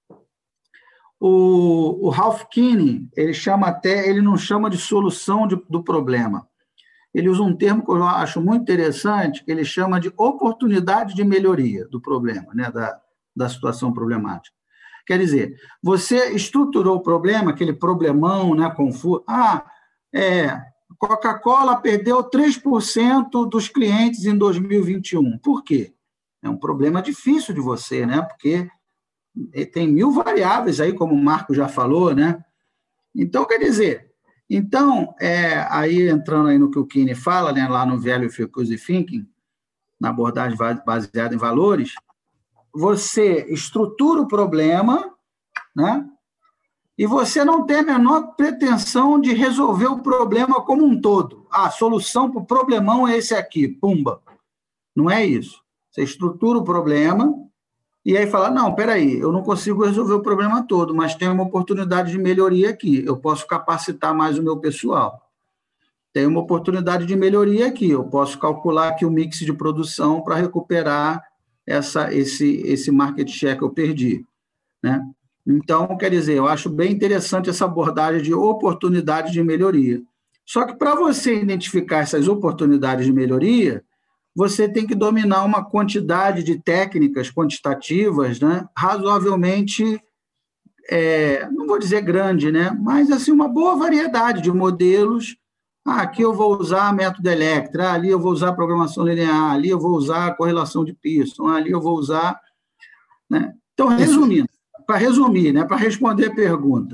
o Ralph Kinney, ele não chama de solução do problema. Ele usa um termo que eu acho muito interessante, que ele chama de oportunidade de melhoria do problema, né, da situação problemática. Quer dizer, você estruturou o problema, aquele problemão, né, confuso. Coca-Cola perdeu 3% dos clientes em 2021. Por quê? É um problema difícil de você, né, porque tem 1000 variáveis aí, como o Marco já falou, né? Então, quer dizer, Então, aí entrando aí no que o Kine fala, né, lá no Value Focused Thinking, na abordagem baseada em valores, você estrutura o problema, né, e você não tem a menor pretensão de resolver o problema como um todo. A solução para o problemão é esse aqui, pumba. Não é isso. Você estrutura o problema e aí fala, não, peraí, eu não consigo resolver o problema todo, mas tem uma oportunidade de melhoria aqui, eu posso capacitar mais o meu pessoal. Tem uma oportunidade de melhoria aqui, eu posso calcular aqui o mix de produção para recuperar esse market share que eu perdi, né? Então, quer dizer, eu acho bem interessante essa abordagem de oportunidade de melhoria. Só que para você identificar essas oportunidades de melhoria, você tem que dominar uma quantidade de técnicas quantitativas, né, razoavelmente, não vou dizer grande, né, mas assim, uma boa variedade de modelos. Aqui eu vou usar método Electra, ali eu vou usar programação linear, ali eu vou usar correlação de Pearson, ali eu vou usar... Né? Então, resumindo, para resumir, né, para responder a pergunta,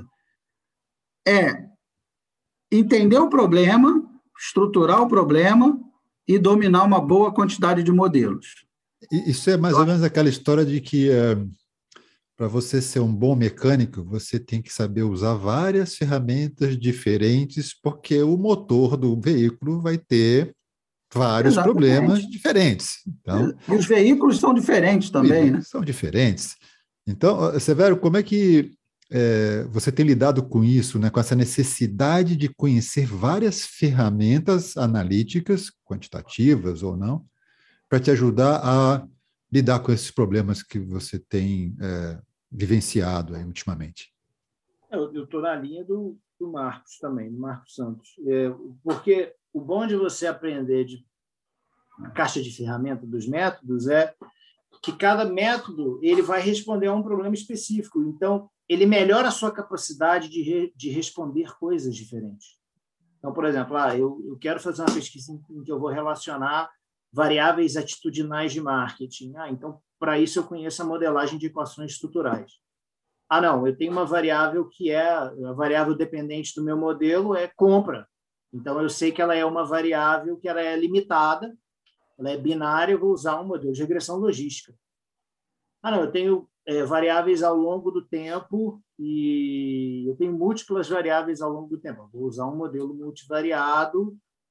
entender o problema, estruturar o problema e dominar uma boa quantidade de modelos. Isso é mais ou menos aquela história de que para você ser um bom mecânico, você tem que saber usar várias ferramentas diferentes, porque o motor do veículo vai ter vários problemas diferentes. Então, e os veículos são diferentes também, né? São diferentes. Então, Severo, como é que você tem lidado com isso, né? Com essa necessidade de conhecer várias ferramentas analíticas, quantitativas ou não, para te ajudar a lidar com esses problemas que você tem vivenciado aí ultimamente? Eu estou na linha do Marcos também, do Marcos Santos. Porque o bom de você aprender a caixa de ferramenta dos métodos é que cada método ele vai responder a um problema específico. Então, ele melhora a sua capacidade de responder coisas diferentes. Então, por exemplo, eu quero fazer uma pesquisa em que eu vou relacionar variáveis atitudinais de marketing. Então, para isso, eu conheço a modelagem de equações estruturais. Não, eu tenho uma variável que a variável dependente do meu modelo é compra. Então, eu sei que ela é uma variável que ela é limitada, ela é binária, eu vou usar um modelo de regressão logística. Não, eu tenho variáveis ao longo do tempo e eu tenho múltiplas variáveis ao longo do tempo. Eu vou usar um modelo multivariado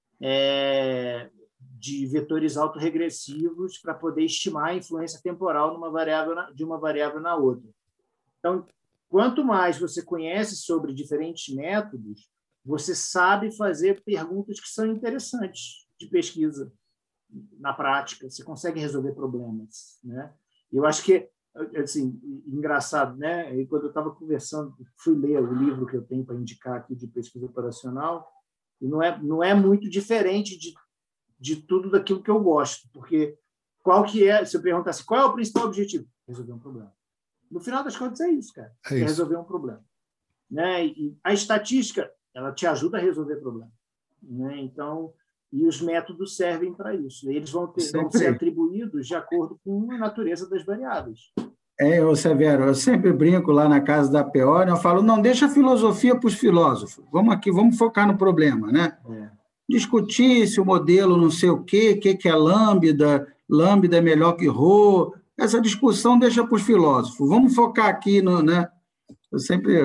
de vetores autorregressivos para poder estimar a influência temporal de uma variável na outra. Então, quanto mais você conhece sobre diferentes métodos, você sabe fazer perguntas que são interessantes de pesquisa na prática. Você consegue resolver problemas, né? Eu acho que, assim, engraçado, né? E quando eu estava conversando, fui ler o livro que eu tenho para indicar aqui de pesquisa operacional, e não é muito diferente de tudo daquilo que eu gosto, porque se eu perguntasse qual é o principal objetivo? Resolver um problema. No final das contas é isso, cara. É resolver um problema, né? E a estatística, ela te ajuda a resolver problema, né? Então, e os métodos servem para isso. Eles vão ser atribuídos de acordo com a natureza das variáveis. Severo, eu sempre brinco lá na casa da Peória, eu falo, não, deixa a filosofia para os filósofos. Vamos focar no problema, né? Discutir se o modelo não sei o que é lambda é melhor que rho, essa discussão deixa para os filósofos. Vamos focar aqui no, né? Eu sempre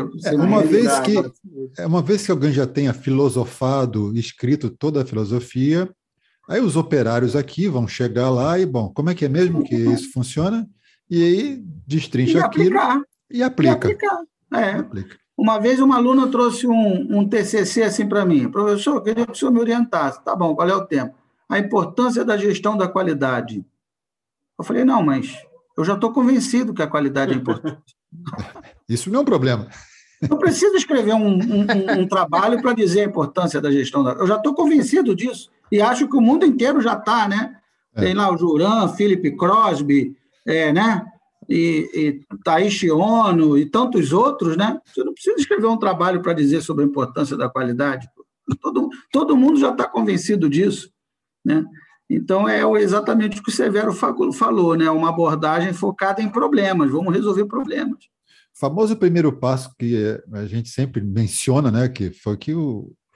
uma vez que alguém já tenha filosofado, escrito toda a filosofia, aí os operários aqui vão chegar lá e, bom, como é que é mesmo que isso funciona? E aí destrincha aquilo e aplica. Aplica. Uma vez uma aluna trouxe um TCC assim para mim. Professor, eu queria que o senhor me orientasse. Tá bom, qual é o tema? A importância da gestão da qualidade. Eu falei, não, mas eu já estou convencido que a qualidade é importante. Isso não é um problema. Não preciso escrever um trabalho para dizer a importância da gestão da... Eu já estou convencido disso. E acho que o mundo inteiro já está, né? Tem lá o Juran, Philip Crosby, né? E Taishi Ono e tantos outros, né? Você não precisa escrever um trabalho para dizer sobre a importância da qualidade. Todo mundo já está convencido disso, né? Então, é exatamente o que o Severo falou, né? Uma abordagem focada em problemas, vamos resolver problemas. O famoso primeiro passo que a gente sempre menciona, né? Que foi que o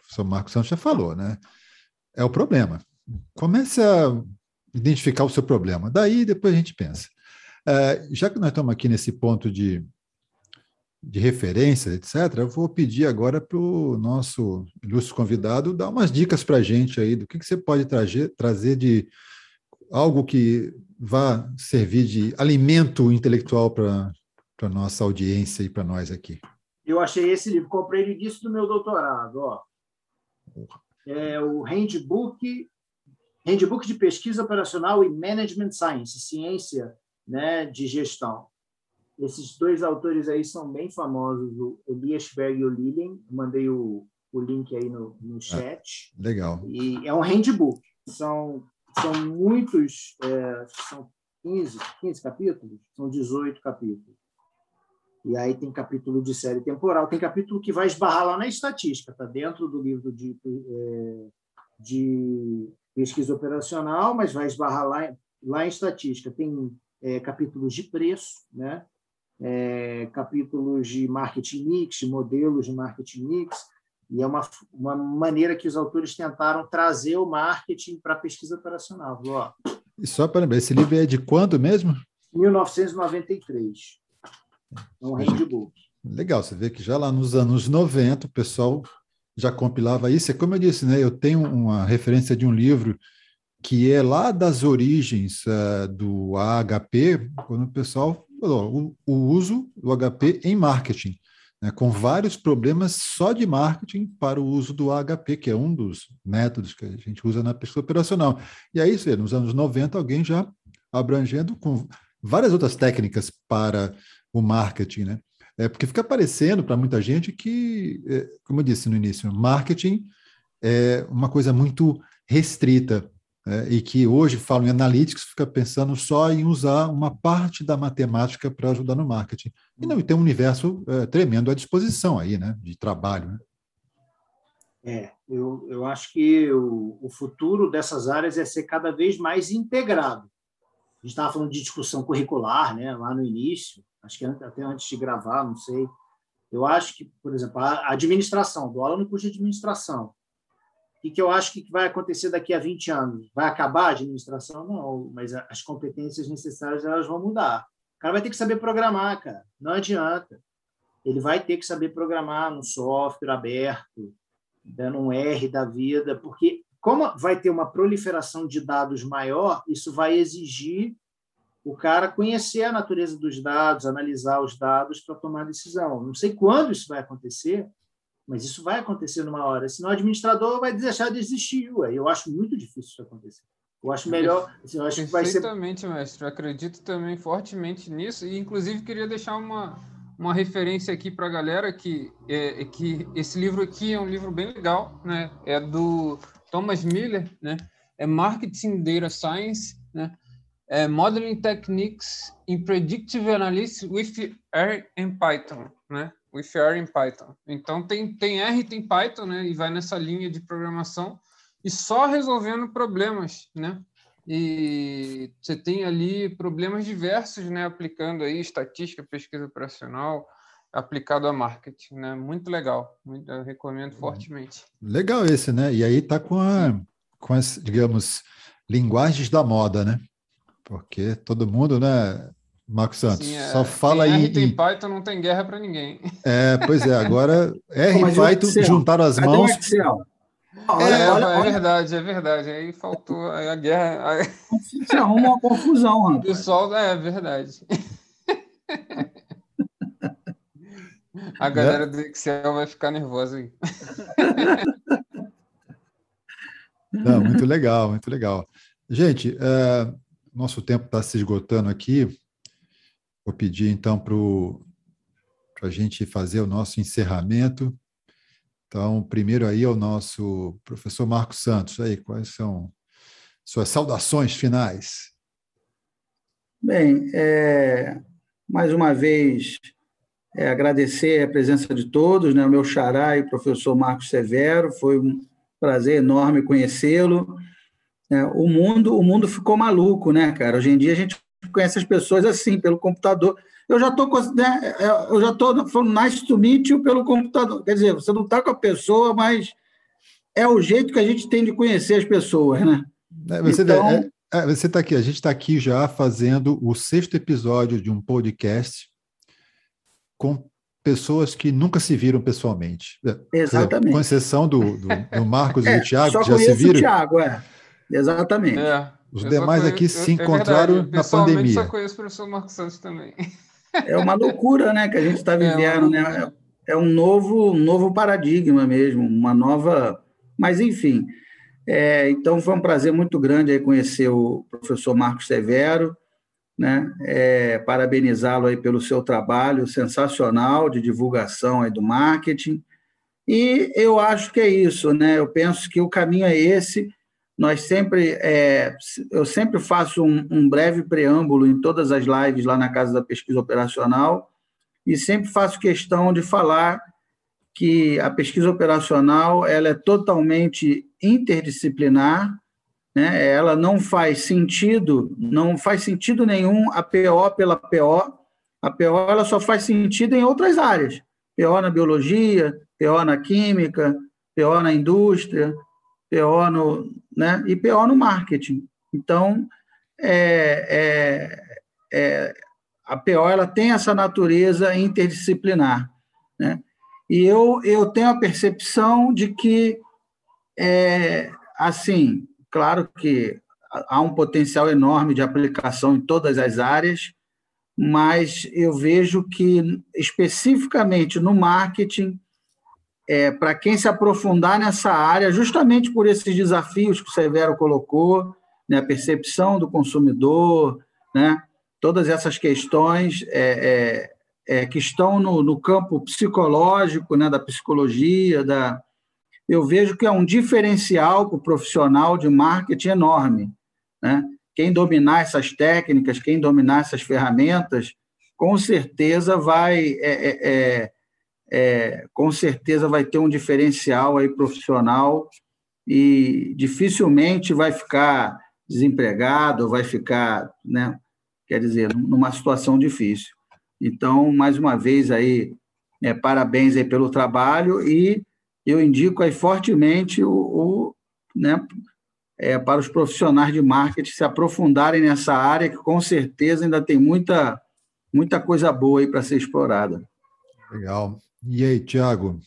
professor Marcos Santos já falou, né? É o problema. Comece a identificar o seu problema. Daí, depois a gente pensa. Já que nós estamos aqui nesse ponto de referência, etc., eu vou pedir agora para o nosso ilustre convidado dar umas dicas para a gente aí do que você pode trazer de algo que vá servir de alimento intelectual para a nossa audiência e para nós aqui. Eu achei esse livro, comprei no início do meu doutorado. Ó. É o Handbook de Pesquisa Operacional e Management Science, ciência, né, de gestão. Esses dois autores aí são bem famosos, o Elias Berg e o Lilien. Mandei o link aí no chat. Legal. E é um handbook. São muitos, são 15 capítulos, são 18 capítulos. E aí tem capítulo de série temporal, tem capítulo que vai esbarrar lá na estatística, está dentro do livro de pesquisa operacional, mas vai esbarrar lá em estatística. Tem capítulos de preço, né? Capítulos de marketing mix, de modelos de marketing mix, e é uma maneira que os autores tentaram trazer o marketing para a pesquisa operacional. Ó. E só para lembrar, esse livro é de quando mesmo? 1993. É um handbook. Legal, você vê que já lá nos anos 90 o pessoal já compilava isso. É como eu disse, né? Eu tenho uma referência de um livro que é lá das origens do AHP, quando o pessoal falou o uso do HP em marketing, né, com vários problemas só de marketing para o uso do AHP, que é um dos métodos que a gente usa na pesquisa operacional. E aí, nos anos 90, alguém já abrangendo com várias outras técnicas para o marketing, né? Porque fica parecendo para muita gente que, como eu disse no início, marketing é uma coisa muito restrita, e que hoje falam em analytics, fica pensando só em usar uma parte da matemática para ajudar no marketing. E não, e tem um universo tremendo à disposição aí, né, de trabalho. Né? Eu acho que o futuro dessas áreas é ser cada vez mais integrado. A gente estava falando de discussão curricular, né, lá no início, acho que até antes de gravar, não sei. Eu acho que, por exemplo, a administração, dou aula no curso de administração. O que eu acho que vai acontecer daqui a 20 anos? Vai acabar a administração? Não, mas as competências necessárias elas vão mudar. O cara vai ter que saber programar, cara. Não adianta. Ele vai ter que saber programar no software aberto, dando um R da vida, porque como vai ter uma proliferação de dados maior, isso vai exigir o cara conhecer a natureza dos dados, analisar os dados para tomar decisão. Não sei quando isso vai acontecer, mas isso vai acontecer numa hora. Senão o administrador vai deixar de existir. Eu acho muito difícil isso acontecer. Eu acho melhor... Assim, eu acho que vai ser... Perfeitamente, mestre. Eu acredito também fortemente nisso. E, inclusive, queria deixar uma referência aqui para a galera que esse livro aqui é um livro bem legal, né? É do Thomas Miller, né? É Marketing Data Science, né? Modeling Techniques in Predictive Analysis with R and Python, né? With R and Python. Então, tem R e tem Python, né? E vai nessa linha de programação e só resolvendo problemas, né? E você tem ali problemas diversos, né? Aplicando aí estatística, pesquisa operacional, aplicado a marketing, né? Muito legal. Eu recomendo fortemente. Legal esse, né? E aí tá com as, digamos, linguagens da moda, né? Porque todo mundo, né, Marcos Santos, sim, só fala tem R, tem Python, não tem guerra para ninguém. Pois é, agora R e Python juntaram as mãos. É verdade. Aí faltou a guerra. Você arruma uma confusão, rapaz. Pessoal, é verdade. A galera do Excel vai ficar nervosa aí. Não, muito legal, muito legal. Gente, nosso tempo está se esgotando aqui. Vou pedir, então, para a gente fazer o nosso encerramento. Então, primeiro aí é o nosso professor Marcos Santos. Aí, quais são suas saudações finais? Bem, mais uma vez, agradecer a presença de todos, né? O meu xará e o professor Marcos Severo, foi um prazer enorme conhecê-lo. O mundo ficou maluco, né, cara? Hoje em dia a gente conhece as pessoas assim, pelo computador. Eu já estou falando nice to meet you pelo computador. Quer dizer, você não está com a pessoa, mas é o jeito que a gente tem de conhecer as pessoas, né? Você está aqui, a gente está aqui já fazendo o 6º episódio de um podcast com pessoas que nunca se viram pessoalmente. Exatamente. Com exceção do Marcos e do Thiago, que já se viram. Só conheço viram. o Thiago, exatamente. Os demais aqui se encontraram na pessoalmente pandemia. Só conheço o professor Marcos Santos também. É uma loucura, né, que a gente está vivendo, né? É um novo paradigma mesmo, uma nova... Mas, enfim, então foi um prazer muito grande aí conhecer o professor Marcos Severo, né? Parabenizá-lo aí pelo seu trabalho sensacional de divulgação aí do marketing. E eu acho que é isso, né? Eu penso que o caminho é esse. Eu sempre faço um breve preâmbulo em todas as lives lá na Casa da Pesquisa Operacional e sempre faço questão de falar que a pesquisa operacional ela é totalmente interdisciplinar, né? Ela não faz sentido nenhum a PO pela PO. A PO ela só faz sentido em outras áreas. PO na biologia, PO na química, PO na indústria, PO né? E PO no marketing. Então, a PO ela tem essa natureza interdisciplinar, né? E eu tenho a percepção de que, assim, claro que há um potencial enorme de aplicação em todas as áreas, mas eu vejo que, especificamente no marketing, para quem se aprofundar nessa área, justamente por esses desafios que o Severo colocou, né, a percepção do consumidor, né, todas essas questões que estão no campo psicológico, né, da psicologia, eu vejo que é um diferencial para o profissional de marketing enorme, né? Quem dominar essas técnicas, quem dominar essas ferramentas, com certeza vai ter um diferencial aí profissional e dificilmente vai ficar desempregado, vai ficar, né, quer dizer, numa situação difícil. Então, mais uma vez aí, parabéns aí pelo trabalho e eu indico aí fortemente né, para os profissionais de marketing se aprofundarem nessa área, que com certeza ainda tem muita coisa boa aí para ser explorada. Legal. E aí, Thiago?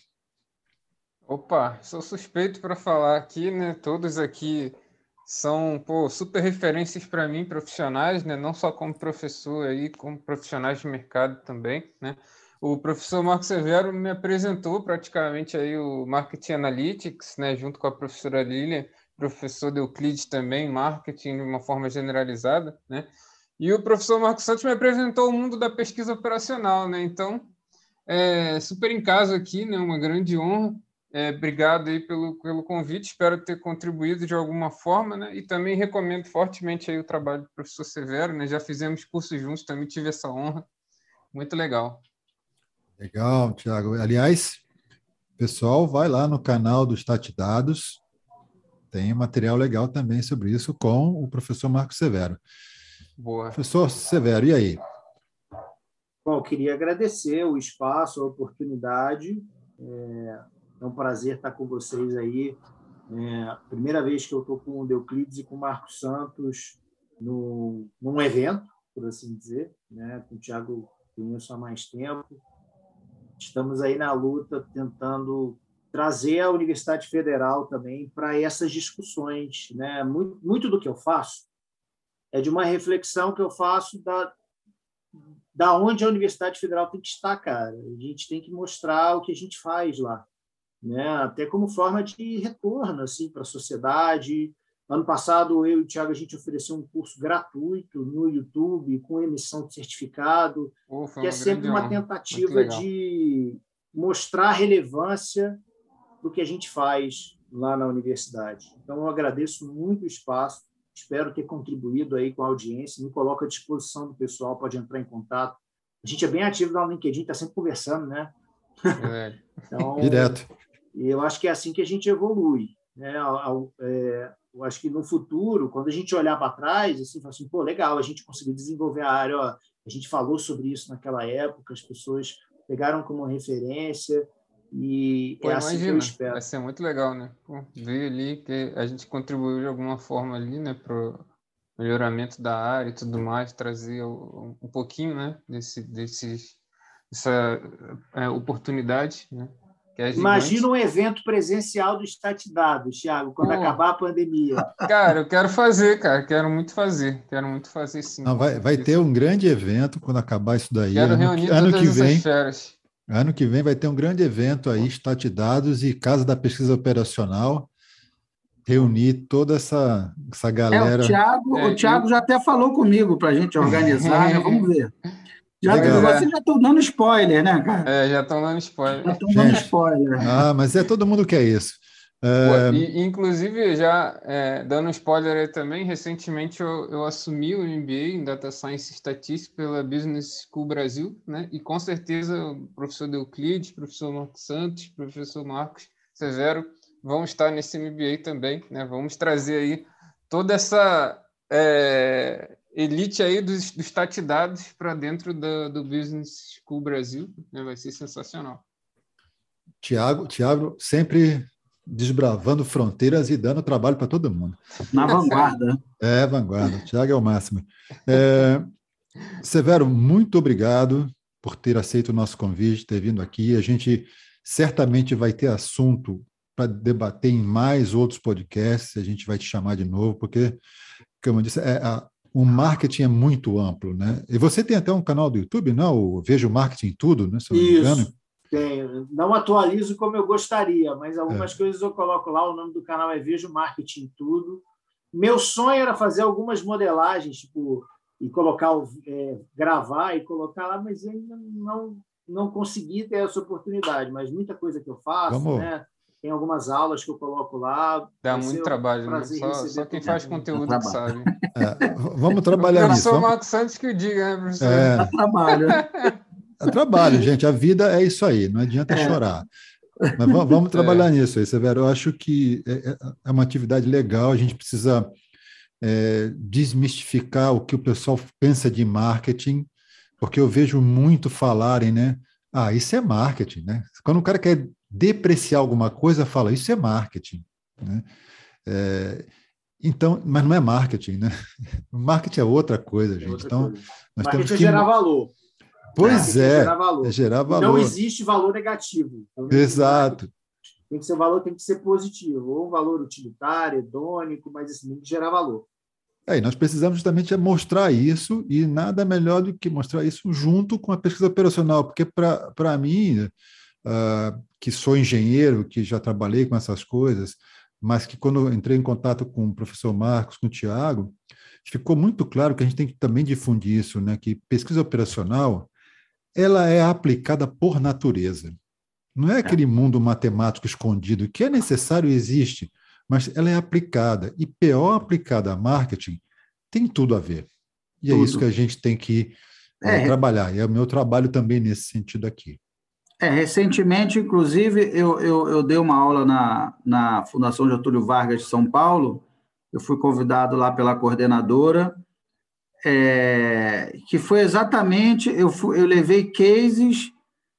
Opa, sou suspeito para falar aqui, né? Todos aqui são super referências para mim, profissionais, né? Não só como professor aí, como profissionais de mercado também, né? O professor Marcos Severo me apresentou praticamente aí o Marketing Analytics, né? Junto com a professora Lilian, professor de Euclides também, marketing de uma forma generalizada, né? E o professor Marcos Santos me apresentou o mundo da pesquisa operacional, né? Então, super em casa aqui, né? Uma grande honra. Obrigado aí pelo convite, espero ter contribuído de alguma forma, né? E também recomendo fortemente aí o trabalho do professor Severo, né? Já fizemos cursos juntos, também tive essa honra. Muito legal. Legal, Thiago. Aliás, pessoal, vai lá no canal do Statidados, tem material legal também sobre isso com o professor Marcos Severo. Boa. Professor Severo, e aí? Bom, queria agradecer o espaço, a oportunidade. É um prazer estar com vocês aí. Primeira vez que eu estou com o Euclides e com o Marcos Santos num evento, por assim dizer, né? Com o Thiago conheço há mais tempo. Estamos aí na luta tentando trazer a Universidade Federal também para essas discussões, né? Muito do que eu faço é de uma reflexão que eu faço da onde a Universidade Federal tem que estar, cara. A gente tem que mostrar o que a gente faz lá, né? Até como forma de retorno assim, para a sociedade. Ano passado, eu e o Thiago, a gente ofereceu um curso gratuito no YouTube, com emissão de certificado, que é sempre uma tentativa de mostrar a relevância do que a gente faz lá na universidade. Então, eu agradeço muito o espaço, espero ter contribuído aí com a audiência, me coloco à disposição do pessoal, pode entrar em contato. A gente é bem ativo lá no LinkedIn, está sempre conversando, né? Então, direto. Eu acho que é assim que a gente evolui, né? Eu acho que no futuro, quando a gente olhar para trás, assim, fala assim, pô, legal, a gente conseguiu desenvolver a área, ó, a gente falou sobre isso naquela época, as pessoas pegaram como referência, E Pô, é assim que eu imagina, espero. vai ser muito legal, né? Pô, ver ali que a gente contribuiu de alguma forma ali, né, pro melhoramento da área e tudo mais, trazer um pouquinho, né, dessa oportunidade, né, que é Imagina gigante. um evento presencial do Statdados, Thiago, quando Pô, acabar a pandemia. cara, eu quero fazer, cara, quero muito fazer sim, Não, com vai ter certeza. um grande evento quando acabar isso daí. Quero reunir Ano todas que essas vem, feras. ano que vem vai ter um grande evento aí, Pô, Statdados e Casa da Pesquisa Operacional, pô. reunir toda essa O galera. Thiago, o Thiago já até falou comigo para a gente organizar, né? Vamos ver. Pois Legal. Vocês é, já estão dando spoiler, né, cara? já estão dando Já spoiler. estão dando Gente, spoiler. mas todo mundo quer isso. Pô, É, e, inclusive, já dando um spoiler aí também, recentemente eu assumi o MBA em Data Science e Estatística pela Business School Brasil, né? E com certeza o professor Euclides, professor Marcos Santos, professor Marcos Severo vão estar nesse MBA também, né? Vamos trazer aí toda essa elite aí dos Statidados para dentro do Business School Brasil, né? Vai ser sensacional. Tiago sempre desbravando fronteiras e dando trabalho para todo mundo. Na vanguarda. Vanguarda. Tiago é o máximo. Severo, muito obrigado por ter aceito o nosso convite, ter vindo aqui. A gente certamente vai ter assunto para debater em mais outros podcasts. A gente vai te chamar de novo, porque, como eu disse, o marketing é muito amplo, né? E você tem até um canal do YouTube, não? O Vejo Marketing Tudo, né? Se eu não me engano. Isso, tenho. Não atualizo como eu gostaria, mas algumas coisas eu coloco lá. O nome do canal é Vejo Marketing Tudo. Meu sonho era fazer algumas modelagens, tipo, e colocar, gravar e colocar lá, mas eu ainda não consegui ter essa oportunidade. Mas muita coisa que eu faço, né? Tem algumas aulas que eu coloco lá. Dá muito trabalho, né? Só quem faz conteúdo que sabe. Vamos trabalhar o nisso. Professor Marcos Santos que o diga, né, professor? Dá trabalho. É trabalho, gente. A vida é isso aí, não adianta chorar. Mas vamos trabalhar nisso aí, Severo. Eu acho que é uma atividade legal, a gente precisa desmistificar o que o pessoal pensa de marketing, porque eu vejo muito falarem, né? Isso é marketing, né? Quando o cara quer depreciar alguma coisa, fala, isso é marketing, né? Então, mas não é marketing, né? Marketing é outra coisa, gente. Então, nós temos que gerar valor. Pois gerar valor. É gerar valor. Não existe valor negativo. Então, exato. Tem que ser valor, tem que ser positivo, ou um valor utilitário, hedônico, mas assim, tem que gerar valor. E nós precisamos justamente mostrar isso, e nada melhor do que mostrar isso junto com a pesquisa operacional, porque para mim, que sou engenheiro, que já trabalhei com essas coisas, mas que quando entrei em contato com o professor Marcos, com o Tiago, ficou muito claro que a gente tem que também difundir isso, né? Que pesquisa operacional ela é aplicada por natureza. Não é aquele mundo matemático escondido que é necessário e existe, mas ela é aplicada. E PO aplicada a marketing tem tudo a ver. E tudo. É isso que a gente tem que trabalhar. E é o meu trabalho também nesse sentido aqui. Recentemente, inclusive, eu dei uma aula na Fundação Getúlio Vargas de São Paulo. Eu fui convidado lá pela coordenadora, que foi exatamente... Eu levei cases...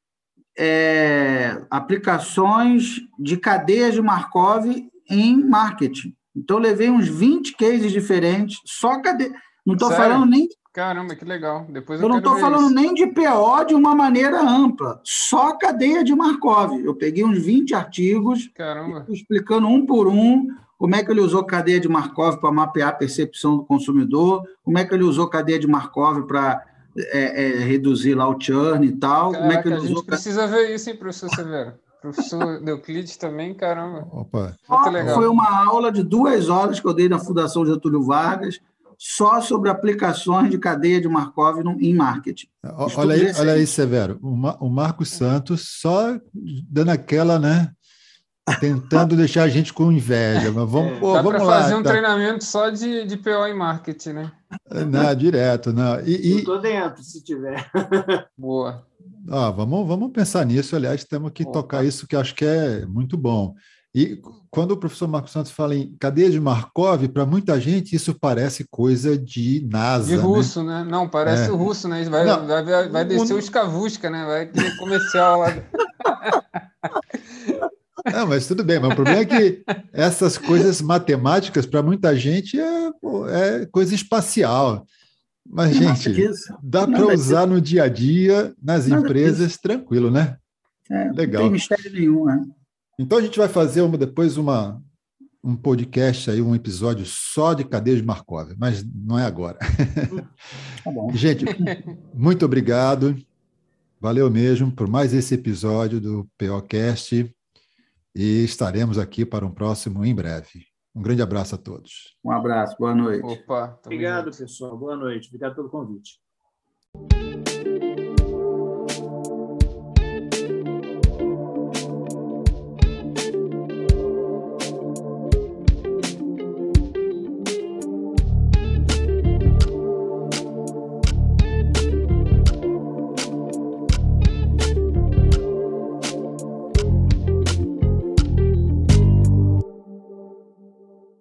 aplicações de cadeias de Markov em marketing. Então, eu levei uns 20 cases diferentes, só cadeia. Não estou falando nem... Caramba, que legal. Depois eu não estou falando nem de PO de uma maneira ampla, só cadeia de Markov. Eu peguei uns 20 artigos, explicando um por um como é que ele usou cadeia de Markov para mapear a percepção do consumidor, como é que ele usou cadeia de Markov para reduzir lá o churn e tal. Caraca, como é que ele a gente precisa ver isso, hein, professor Severo? Professor Euclides também, caramba. Opa. Muito legal. Foi uma aula de 2 horas que eu dei na Fundação Getúlio Vargas, só sobre aplicações de cadeia de Markov em marketing. Olha aí, Severo, o Marcos Santos só dando aquela, né? Tentando deixar a gente com inveja, mas vamos lá. Dá para fazer um treinamento só de PO em marketing, né? Não, direto, não. Eu estou dentro, se tiver. Boa. Vamos pensar nisso, aliás, temos que tocar isso, que acho que é muito bom. E quando o professor Marcos Santos fala em cadeia de Markov, para muita gente isso parece coisa de NASA. De russo, né? Não, parece o russo, né? Vai descer o Escavusca, né? Vai ter comercial lá. Não, mas tudo bem, mas o problema é que essas coisas matemáticas, para muita gente, é coisa espacial. Mas, gente, dá para usar no dia a dia, nas empresas, tranquilo, né? Legal. Não tem mistério nenhum, né? Então, a gente vai fazer depois um podcast, aí, um episódio só de cadeia de Markov, mas não é agora. Tá bom. Gente, muito obrigado. Valeu mesmo por mais esse episódio do POcast e estaremos aqui para um próximo em breve. Um grande abraço a todos. Um abraço, boa noite. Obrigado, pessoal. Boa noite. Obrigado pelo convite.